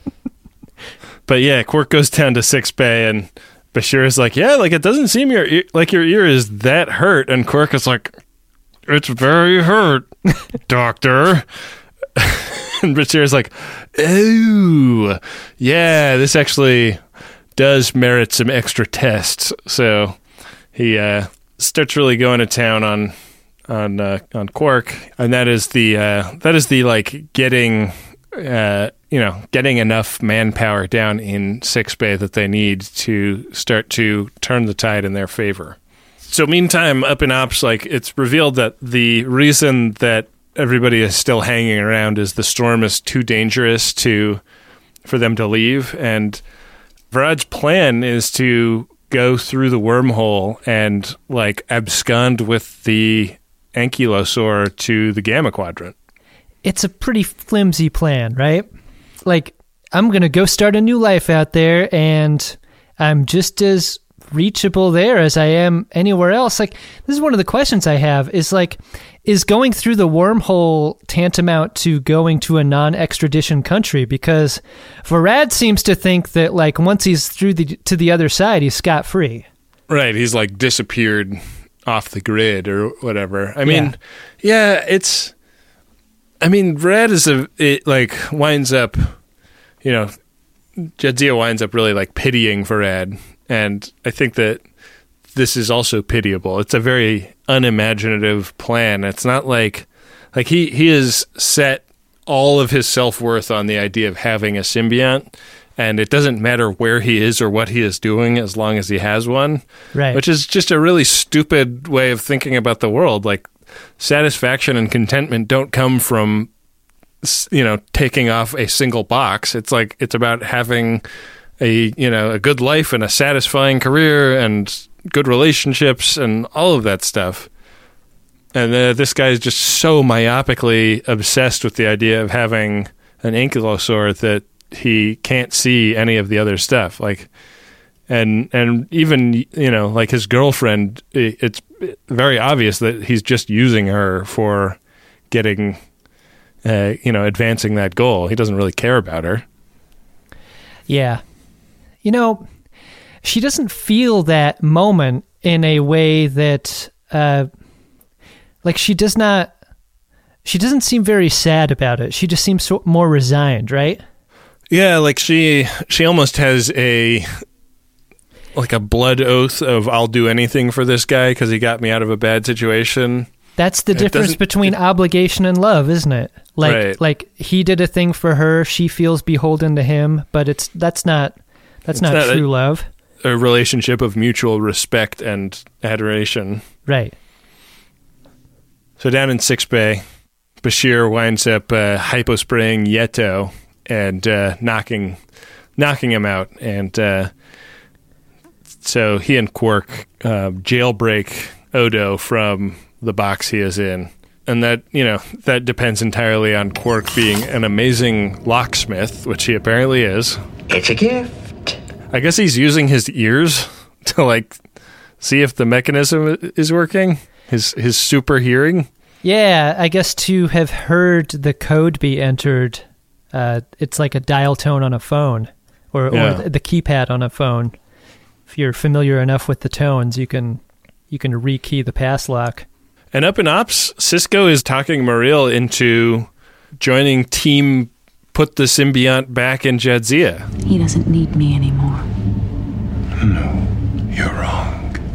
But yeah, Quark goes down to sickbay, and Bashir is like, "Yeah, like it doesn't seem your ear, like your ear is that hurt." And Quark is like, "It's very hurt, doctor." And Bashir's like, "Oh, yeah, this actually does merit some extra tests." So he uh, starts really going to town on on uh, on Quark, and that is the uh, that is the like getting uh, you know getting enough manpower down in sickbay that they need to start to turn the tide in their favor. So meantime, up in Ops, like it's revealed that the reason that everybody is still hanging around is the storm is too dangerous to for them to leave, and Varad's plan is to go through the wormhole and like abscond with the Ankylosaur to the Gamma Quadrant. It's a pretty flimsy plan, right? Like, I'm going to go start a new life out there, and I'm just as reachable there as I am anywhere else. Like, this is one of the questions I have is like, is going through the wormhole tantamount to going to a non-extradition country? Because Varad seems to think that like once he's through the to the other side, he's scot-free. Right, he's like disappeared off the grid or whatever. I mean, yeah, yeah it's I mean, Varad is a it like winds up, you know, Jadzia winds up really like pitying Varad, and I think that this is also pitiable. It's a very unimaginative plan. It's not like like he he has set all of his self-worth on the idea of having a symbiont, and it doesn't matter where he is or what he is doing as long as he has one. Right. Which is just a really stupid way of thinking about the world. Like, satisfaction and contentment don't come from, you know, taking off a single box. It's like it's about having a, you know, a good life and a satisfying career and good relationships and all of that stuff. And uh, this guy is just so myopically obsessed with the idea of having an ankylosaur that he can't see any of the other stuff. Like, and and even, you know, like his girlfriend, it's very obvious that he's just using her for getting, uh, you know, advancing that goal. He doesn't really care about her. Yeah. You know, she doesn't feel that moment in a way that, uh, like she does not, she doesn't seem very sad about it. She just seems so, more resigned, right? Yeah, like she, she almost has a, like a blood oath of I'll do anything for this guy because he got me out of a bad situation. That's the it difference between it, obligation and love, isn't it? Like, right. like he did a thing for her, she feels beholden to him, but it's that's not that's not, not true a, love. A relationship of mutual respect and adoration. Right. So down in sickbay, Bashir winds up uh, hypospraying Yeto and uh, knocking knocking him out, and uh, so he and Quark uh, jailbreak Odo from the box he is in. And that, you know, that depends entirely on Quark being an amazing locksmith, which he apparently is. It's a gift. I guess he's using his ears to, like, see if the mechanism is working. His his super hearing. Yeah, I guess to have heard the code be entered, uh, it's like a dial tone on a phone, or, yeah. or the keypad on a phone. If you're familiar enough with the tones, you can you can rekey the pass lock. And up in Ops, Cisco is talking Maril into joining Team put the symbiont back in Jadzia. He doesn't need me anymore. No, you're wrong.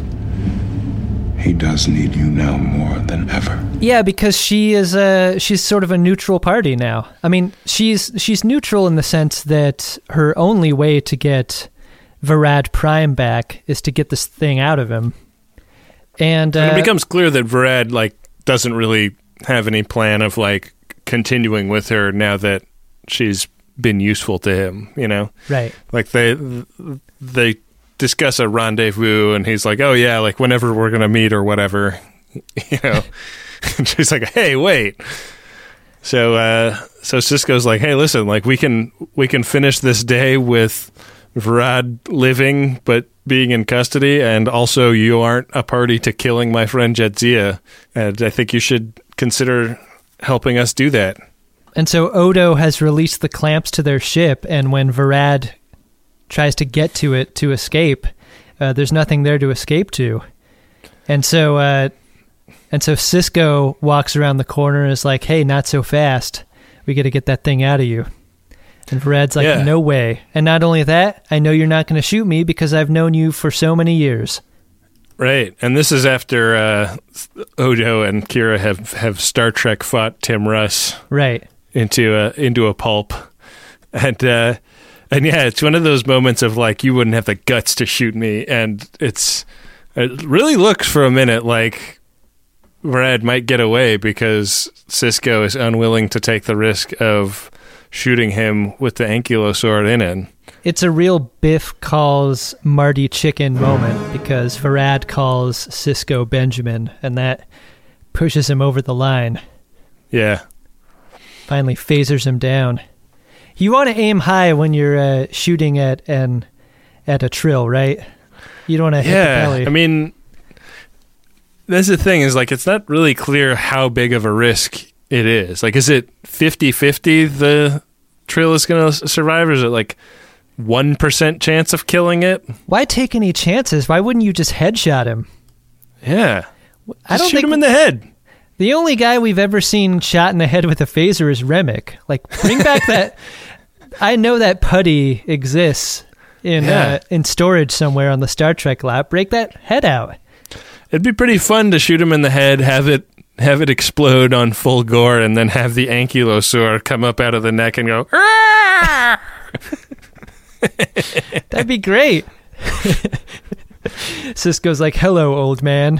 He does need you now more than ever. Yeah, because she is a she's sort of a neutral party now. I mean, she's she's neutral in the sense that her only way to get Varad Prime back is to get this thing out of him. And, uh, and it becomes clear that Varad like doesn't really have any plan of like continuing with her now that she's been useful to him, you know? Right. Like they they discuss a rendezvous and he's like, oh yeah, like whenever we're gonna meet or whatever, you know. And she's like, hey, wait. So uh so Sisko's like, hey, listen, like we can we can finish this day with Varad living but being in custody, and also you aren't a party to killing my friend Jadzia, and I think you should consider helping us do that. And so Odo has released the clamps to their ship, and when Varad tries to get to it to escape, uh, there's nothing there to escape to. And so uh, and so Sisko walks around the corner and is like, hey, not so fast. We got to get that thing out of you. And Varad's like, yeah. No way. And not only that, I know you're not going to shoot me because I've known you for so many years. Right. And this is after uh, Odo and Kira have, have Star Trek fought Tim Russ. Right. Into a, into a pulp. And, uh, and yeah, it's one of those moments of like, you wouldn't have the guts to shoot me. And it's, it really looks for a minute like Varad might get away because Sisko is unwilling to take the risk of shooting him with the ankylosword in it. It's a real Biff calls Marty chicken moment because Varad calls Sisko Benjamin, and that pushes him over the line. Yeah. Finally phasers him down. You want to aim high when you're uh, shooting at an at a trill, right? You don't want to hit yeah, the belly. I mean, that's the thing is like it's not really clear how big of a risk it is. Like, is it fifty-fifty the trill is going to survive, or is it like one percent chance of killing it? Why take any chances? Why wouldn't you just headshot him? Yeah. Just I don't shoot think him in the head. The only guy we've ever seen shot in the head with a phaser is Remick. Like, bring back that. I know that putty exists in Yeah. uh, in storage somewhere on the Star Trek lot. Break that head out. It'd be pretty fun to shoot him in the head, have it have it explode on full gore, and then have the ankylosaur come up out of the neck and go, "Arrgh!" That'd be great. Sisko's like, hello, old man.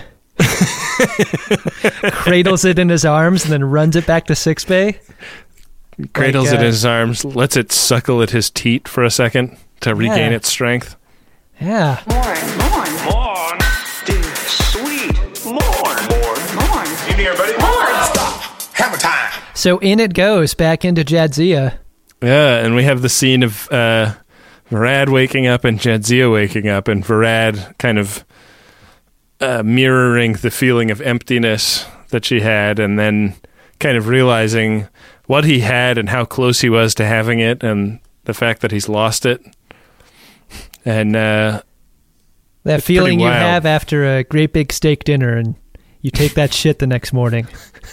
Cradles it in his arms and then runs it back to sickbay. Cradles like, it uh, in his arms, lets it suckle at his teat for a second to regain Yeah. its strength. Yeah. More, more, more. Dude, sweet. More, more, more. You here, buddy? More. Stop. Hammer time. So in it goes, back into Jadzia. Yeah, and we have the scene of uh, Varad waking up and Jadzia waking up, and Varad kind of uh, mirroring the feeling of emptiness that she had, and then kind of realizing what he had and how close he was to having it, and the fact that he's lost it. And uh, That it's feeling pretty you wild. have after a great big steak dinner and you take that shit the next morning.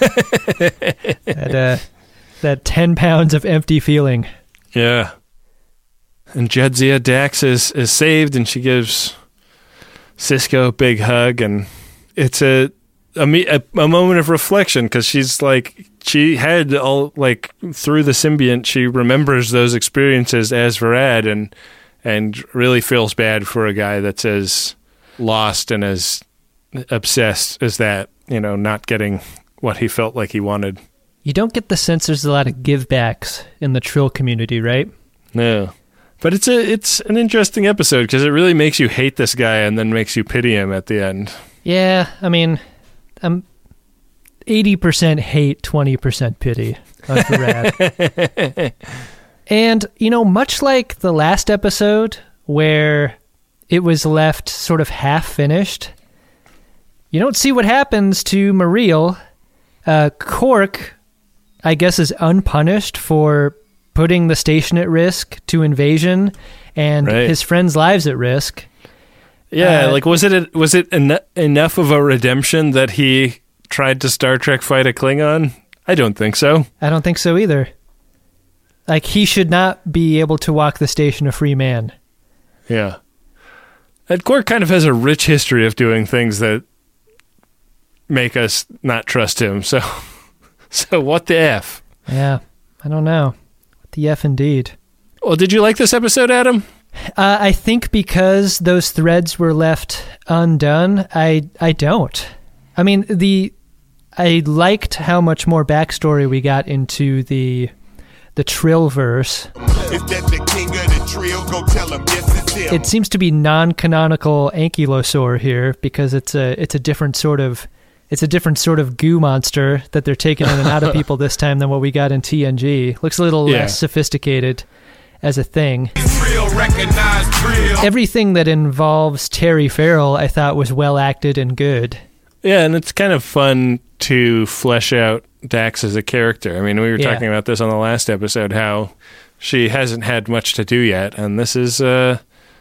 that, uh, that ten pounds of empty feeling. Yeah. And Jadzia Dax is, is saved, and she gives Sisko a big hug, and it's a a, me- a, a moment of reflection because she's like, she had all, like, through the symbiont, she remembers those experiences as Varad, and and really feels bad for a guy that's as lost and as obsessed as that, you know, not getting what he felt like he wanted. You don't get the sense there's a lot of give-backs in the Trill community, right? No. But it's a it's an interesting episode because it really makes you hate this guy and then makes you pity him at the end. Yeah, I mean, I'm eighty percent hate, twenty percent pity on Varad. And, you know, much like the last episode where it was left sort of half-finished, you don't see what happens to Mariel. Uh, Cork, I guess, is unpunished for putting the station at risk to invasion and Right. his friends' lives at risk. Yeah, Uh, like was it a, was it en- enough of a redemption that he tried to Star Trek fight a Klingon? I don't think so. I don't think so either. Like, he should not be able to walk the station a free man. Yeah. And Quark kind of has a rich history of doing things that make us not trust him. So, so what the F? Yeah, I don't know. What the F indeed. Well, did you like this episode, Adam? Uh, I think because those threads were left undone, I I don't. I mean, the I liked how much more backstory we got into the the Trillverse. Is that the king of the Trill? Go tell him yes, it's him. It seems to be non-canonical Ankylosaur here because it's a it's a different sort of it's a different sort of goo monster that they're taking in and out of people this time than what we got in T N G. Looks a little Yeah. less sophisticated as a thing. Trill, recognize Trill. Everything that involves Terry Farrell, I thought, was well acted and good. Yeah, and it's kind of fun to flesh out Dax as a character. I mean, we were Yeah. talking about this on the last episode, how she hasn't had much to do yet, and this is, uh,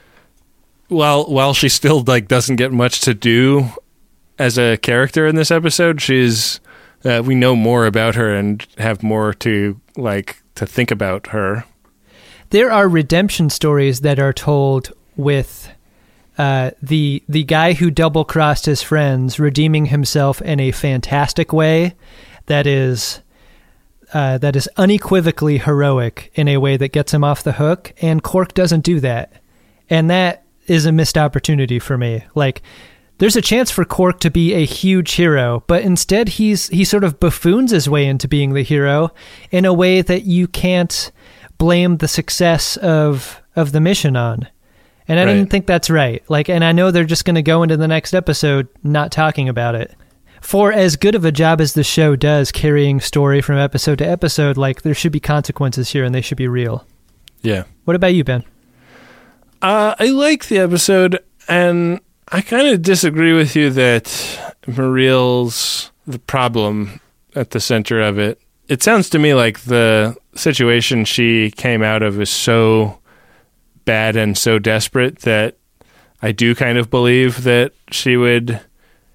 while while she still like doesn't get much to do as a character in this episode, she's uh, we know more about her and have more to like to think about her. There are redemption stories that are told with uh, the the guy who double crossed his friends redeeming himself in a fantastic way that is uh, that is unequivocally heroic in a way that gets him off the hook, and Quark doesn't do that, and that is a missed opportunity for me. Like, there's a chance for Quark to be a huge hero, but instead he's he sort of buffoons his way into being the hero in a way that you can't blame the success of of the mission on. And I Right. didn't think that's right. Like, and I know they're just going to go into the next episode not talking about it. For as good of a job as the show does carrying story from episode to episode, like, there should be consequences here and they should be real. Yeah. What about you, Ben? Uh, I like the episode, and I kind of disagree with you that Mariel's the problem at the center of it. It sounds to me like the situation she came out of is so bad and so desperate that I do kind of believe that she would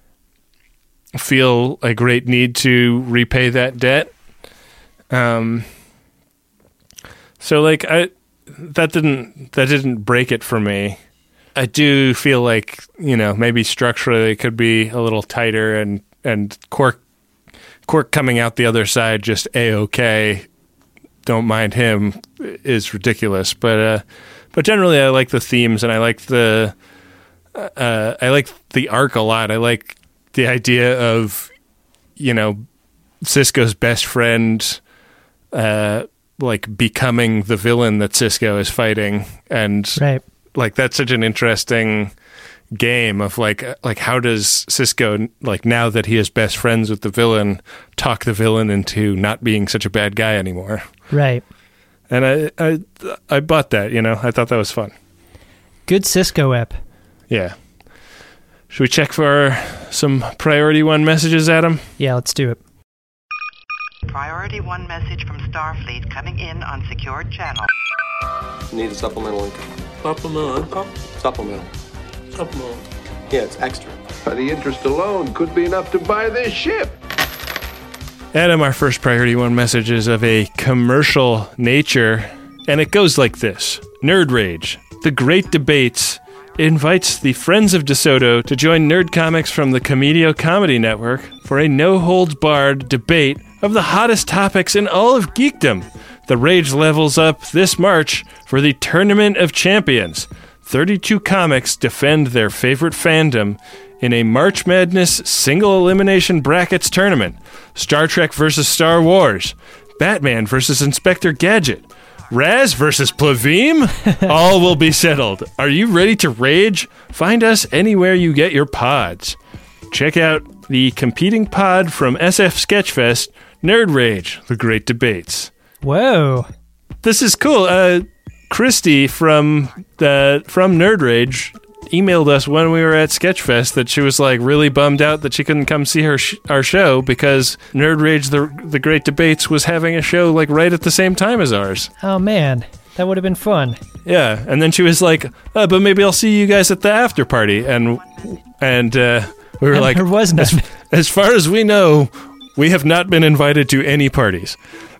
feel a great need to repay that debt. Um, so like I, that didn't, that didn't break it for me. I do feel like, you know, maybe structurally it could be a little tighter, and, and Quark, Quark coming out the other side just A-okay, don't mind him, is ridiculous. But, uh, but generally I like the themes, and I like the, uh, I like the arc a lot. I like the idea of, you know, Sisko's best friend, uh, like becoming the villain that Sisko is fighting, and right. like that's such an interesting game of like like how does Sisko, like, now that he is best friends with the villain, talk the villain into not being such a bad guy anymore. Right. And I I I bought that, you know. I thought that was fun. Good Sisko ep. Yeah. Should we check for some priority one messages, Adam? Yeah, let's do it. Priority one message from Starfleet coming in on secured channel. Need a supplemental income. Supplemental income? Supplemental. Supplemental. Yeah, it's extra. The interest alone could be enough to buy this ship. Adam, our first priority one message is of a commercial nature, and it goes like this. Nerd Rage, the great debates, invites the Friends of DeSoto to join Nerd Comics from the Comedio Comedy Network for a no-holds-barred debate of the hottest topics in all of geekdom. The rage levels up this March for the Tournament of Champions. thirty-two comics defend their favorite fandom in a March Madness single-elimination brackets tournament. Star Trek versus Star Wars. Batman versus Inspector Gadget. Raz versus Plavim? All will be settled. Are you ready to rage? Find us anywhere you get your pods. Check out the competing pod from S F Sketchfest, Nerd Rage, the great debates. Whoa. This is cool. Uh, Christy from the from Nerd Rage emailed us when we were at Sketchfest that she was like really bummed out that she couldn't come see her sh- our show because Nerd Rage, the the great debates, was having a show like right at the same time as ours. Oh man, that would have been fun. Yeah, and then she was like, oh, "But maybe I'll see you guys at the after party," and and uh, we were And like, there was none. as, as far as we know, we have not been invited to any parties.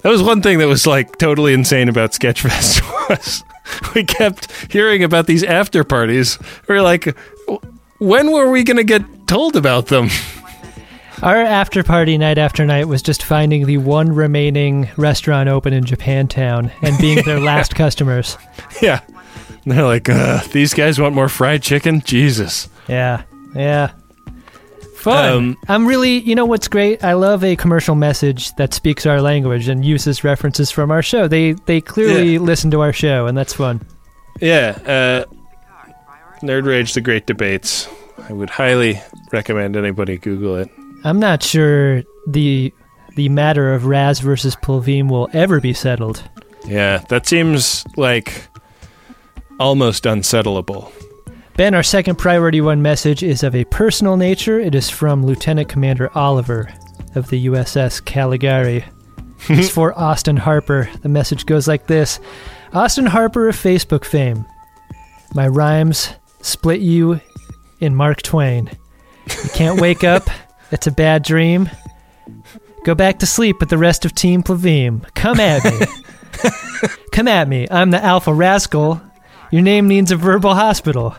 That was one thing that was like totally insane about Sketchfest was we kept hearing about these after parties. We were like, when were we going to get told about them? Our after party night after night was just finding the one remaining restaurant open in Japantown and being their last customers. Yeah. And they're like, uh, these guys want more fried chicken? Jesus. Yeah. Yeah. Fun. Um, I'm really, you know what's great? I love a commercial message that speaks our language and uses references from our show. They they clearly yeah. listen to our show, and that's fun. Yeah. Uh, Nerd Rage, The Great Debates. I would highly recommend anybody Google it. I'm not sure the the matter of Raz versus Pulveem will ever be settled. Yeah, that seems like almost unsettleable. Ben, our second Priority One message is of a personal nature. It is from Lieutenant Commander Oliver of the U S S Caligari. It's for Austin Harper. The message goes like this. Austin Harper of Facebook fame. My rhymes split you in Mark Twain. You can't wake up. It's a bad dream. Go back to sleep with the rest of Team Pulveem. Come at me. Come at me. I'm the Alpha Rascal. Your name needs a verbal hospital.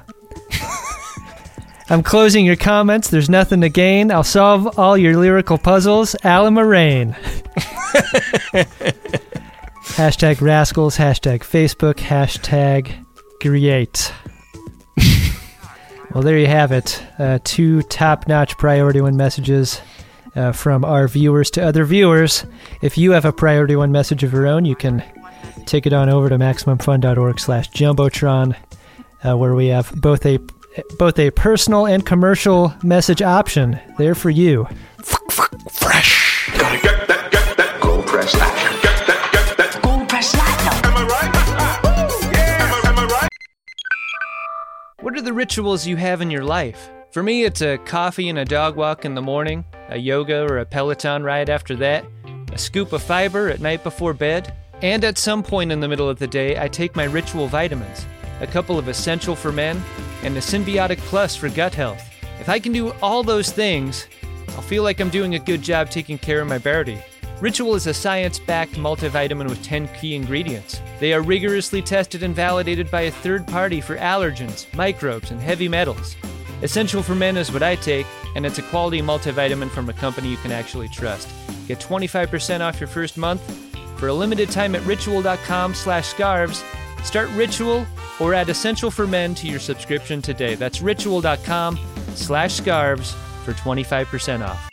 I'm closing your comments. There's nothing to gain. I'll solve all your lyrical puzzles. Alan Moraine. Hashtag rascals. Hashtag Facebook. Hashtag create. Well, there you have it. Uh, two top-notch Priority One messages uh, from our viewers to other viewers. If you have a Priority One message of your own, you can take it on over to MaximumFun.org slash Jumbotron, uh, where we have both a both a personal and commercial message option there for you. Fresh. Gotta get that, get that. Gold Press Platinum. Get that, get that. Gold Press Platinum. Am I right? Yeah. Am I, am I right? What are the rituals you have in your life? For me, it's a coffee and a dog walk in the morning, a yoga or a Peloton ride after that, a scoop of fiber at night before bed, and at some point in the middle of the day, I take my ritual vitamins, a couple of Essential for Men, and a Symbiotic Plus for gut health. If I can do all those things, I'll feel like I'm doing a good job taking care of my body. Ritual is a science-backed multivitamin with ten key ingredients. They are rigorously tested and validated by a third party for allergens, microbes, and heavy metals. Essential for Men is what I take, and it's a quality multivitamin from a company you can actually trust. Get twenty-five percent off your first month for a limited time at ritual.com slash scarves. Start Ritual or add Essential for Men to your subscription today. That's ritual.com slash scarves for twenty-five percent off.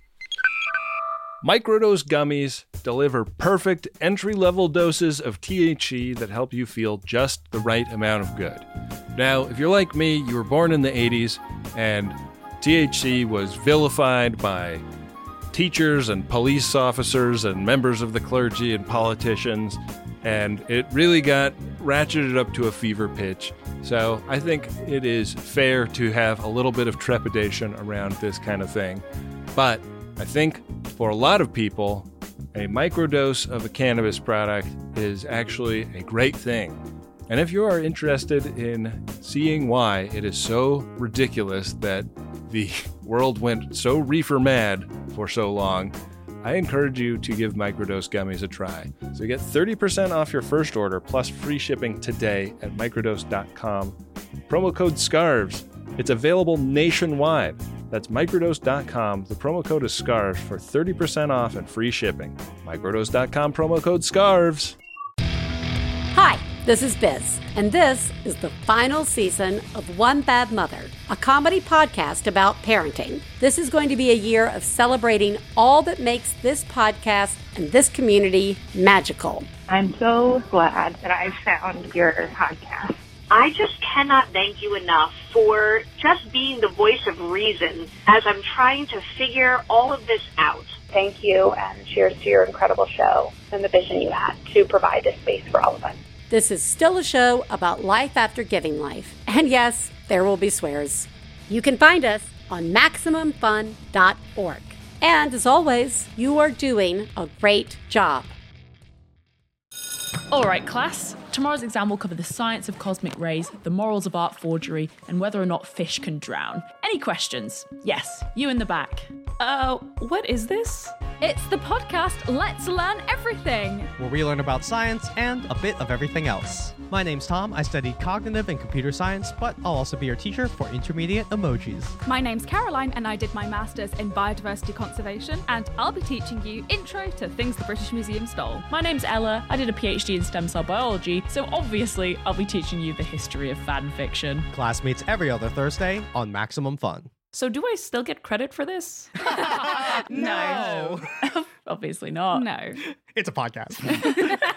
Microdose gummies deliver perfect entry-level doses of T H C that help you feel just the right amount of good. Now, if you're like me, you were born in the eighties, and T H C was vilified by teachers and police officers and members of the clergy and politicians, and it really got ratcheted up to a fever pitch. So I think it is fair to have a little bit of trepidation around this kind of thing. But I think for a lot of people, a microdose of a cannabis product is actually a great thing. And if you are interested in seeing why it is so ridiculous that the world went so reefer mad for so long, I encourage you to give Microdose gummies a try. So you get thirty percent off your first order plus free shipping today at microdose dot com. Promo code SCARVES. It's available nationwide. That's microdose dot com. The promo code is SCARVES for thirty percent off and free shipping. microdose dot com, promo code SCARVES. Hi, this is Biz, and this is the final season of One Bad Mother, a comedy podcast about parenting. This is going to be a year of celebrating all that makes this podcast and this community magical. I'm so glad that I found your podcast. I just cannot thank you enough for just being the voice of reason as I'm trying to figure all of this out. Thank you, and cheers to your incredible show and the vision you had to provide this space for all of us. This is still a show about life after giving life. And yes, there will be swears. You can find us on Maximum Fun dot org. And as always, you are doing a great job. All right, class. Tomorrow's exam will cover the science of cosmic rays, the morals of art forgery, and whether or not fish can drown. Any questions? Yes, you in the back. Uh, what is this? It's the podcast Let's Learn Everything, where we learn about science and a bit of everything else. My name's Tom. I studied cognitive and computer science, but I'll also be your teacher for intermediate emojis. My name's Caroline, and I did my master's in biodiversity conservation, and I'll be teaching you intro to things the British Museum stole. My name's Ella. I did a PhD in stem cell biology, so obviously I'll be teaching you the history of fan fiction. Class meets every other Thursday on Maximum Fun. So do I still get credit for this? No. Obviously not. No. It's a podcast. Gotta,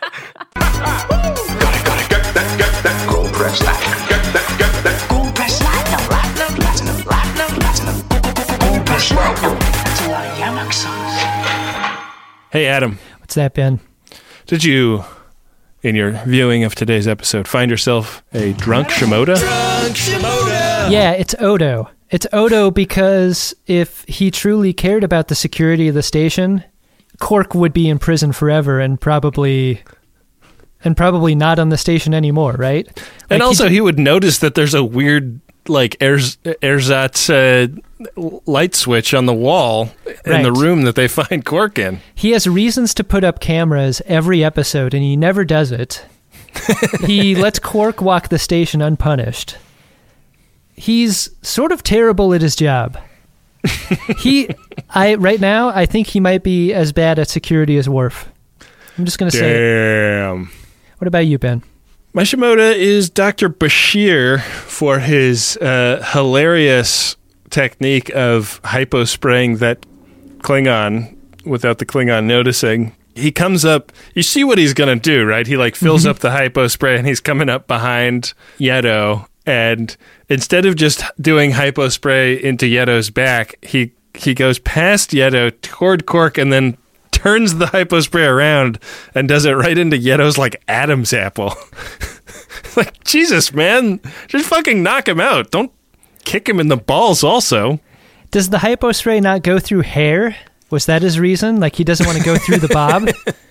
gotta get that, get that. Go press that. Get that, get that. Go press platinum, platinum, platinum, platinum, platinum. Go press platinum. That's a lot of Yamak songs. Hey, Adam. What's that, Ben? Did you, in your viewing of today's episode, find yourself a drunk Shimoda? Drunk Shimoda! Yeah, it's Odo. It's Odo because if he truly cared about the security of the station, Quark would be in prison forever and probably and probably not on the station anymore, right? Like and also he, he would notice that there's a weird like Erz, ersatz uh, light switch on the wall in right. the room that they find Quark in. He has reasons to put up cameras every episode and he never does it. He lets Quark walk the station unpunished. He's sort of terrible at his job. he, I right now, I think he might be as bad at security as Worf. I'm just going to say. Damn. What about you, Ben? My Shimoda is Doctor Bashir for his uh, hilarious technique of hypo-spraying that Klingon without the Klingon noticing. He comes up, you see what he's going to do, right? He like fills up the hypo-spray and he's coming up behind Yeto. And instead of just doing hypo-spray into Yeto's back, he he goes past Yeto toward Quark and then turns the hypo-spray around and does it right into Yeto's, like, Adam's apple. Like, Jesus, man. Just fucking knock him out. Don't kick him in the balls also. Does the hypo-spray not go through hair? Was that his reason? Like, he doesn't want to go through the bob?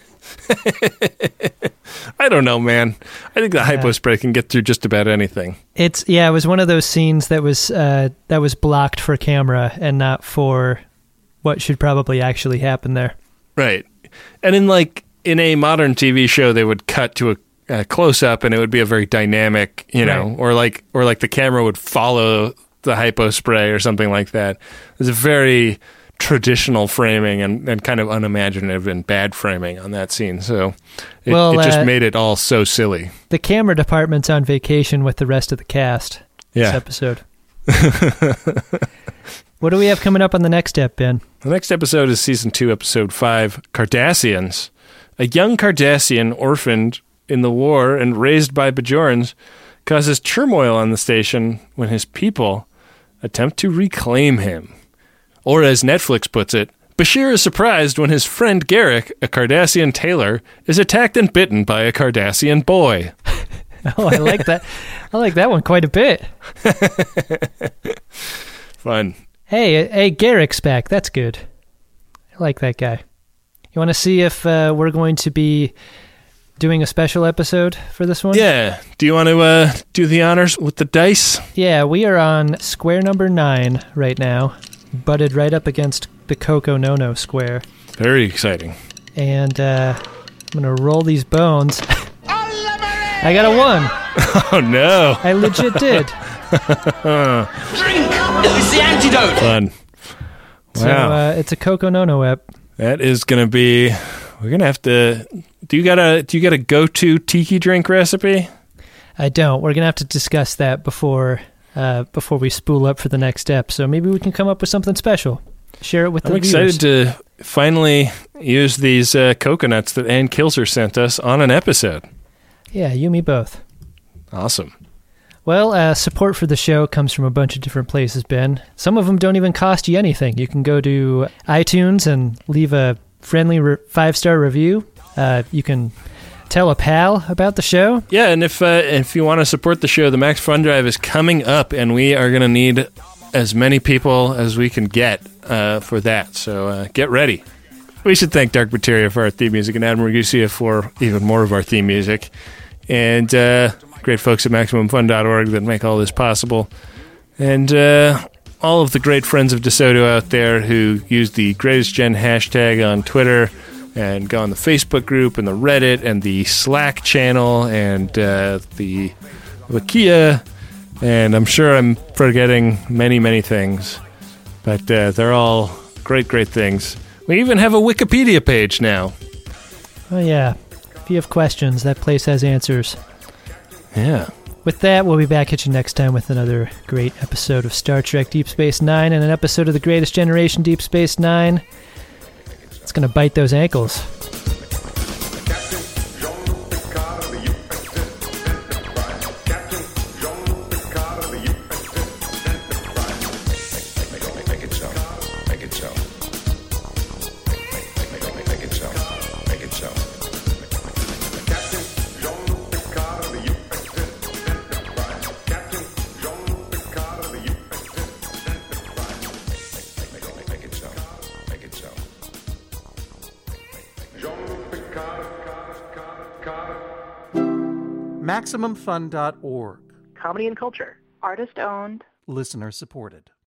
I don't know, man. I think the yeah. hypospray can get through just about anything. It's yeah, it was one of those scenes that was uh, that was blocked for camera and not for what should probably actually happen there. Right. And in like in a modern T V show, they would cut to a, a close up, and it would be a very dynamic, you know, right. or like or like the camera would follow the hypospray or something like that. It's a very traditional framing and, and kind of unimaginative and bad framing on that scene. So it, well, it just uh, made it all so silly. The camera department's on vacation with the rest of the cast yeah. this episode. What do we have coming up on the next step, Ben? The next episode is season two, episode five, Cardassians. A young Cardassian orphaned in the war and raised by Bajorans causes turmoil on the station when his people attempt to reclaim him. Or as Netflix puts it, Bashir is surprised when his friend Garrick, a Cardassian tailor, is attacked and bitten by a Cardassian boy. Oh, I like that. I like that one quite a bit. Fun. Hey, hey, Garrick's back. That's good. I like that guy. You want to see if uh, we're going to be doing a special episode for this one? Yeah. Do you want to uh, do the honors with the dice? Yeah, we are on square number nine right now. Butted right up against the Coco Nono square. Very exciting. And uh, I'm going to roll these bones. I got a one. Oh, no. I legit did. Drink! It was the antidote! Fun. Wow. So uh, it's a Coco Nono ep. That is going to be... We're going to have to... Do you got a Do you got a go-to tiki drink recipe? I don't. We're going to have to discuss that before... Uh, before we spool up for the next step. So maybe we can come up with something special. Share it with I'm the viewers. excited to finally use these uh, coconuts that Ann Kilser sent us on an episode. Yeah, you and me both. Awesome. Well, uh, support for the show comes from a bunch of different places, Ben. Some of them don't even cost you anything. You can go to iTunes and leave a friendly re- five-star review. Uh, you can... tell a pal about the show. Yeah, and if uh, if you want to support the show, the Max Fun Drive is coming up, and we are going to need as many people as we can get uh, for that. So uh, get ready. We should thank Dark Materia for our theme music and Adam Ragusia for even more of our theme music. And uh, great folks at Maximum Fun dot org that make all this possible. And uh, all of the great friends of DeSoto out there who use the Greatest Gen hashtag on Twitter and go on the Facebook group and the Reddit and the Slack channel and uh, the Wikia, and I'm sure I'm forgetting many, many things, but uh, they're all great, great things. We even have a Wikipedia page now. Oh, yeah. If you have questions, that place has answers. Yeah. With that, we'll be back at you next time with another great episode of Star Trek Deep Space Nine and an episode of The Greatest Generation Deep Space Nine. It's going to bite those ankles. Maximum Fun dot org. Comedy and culture. Artist owned. Listener supported.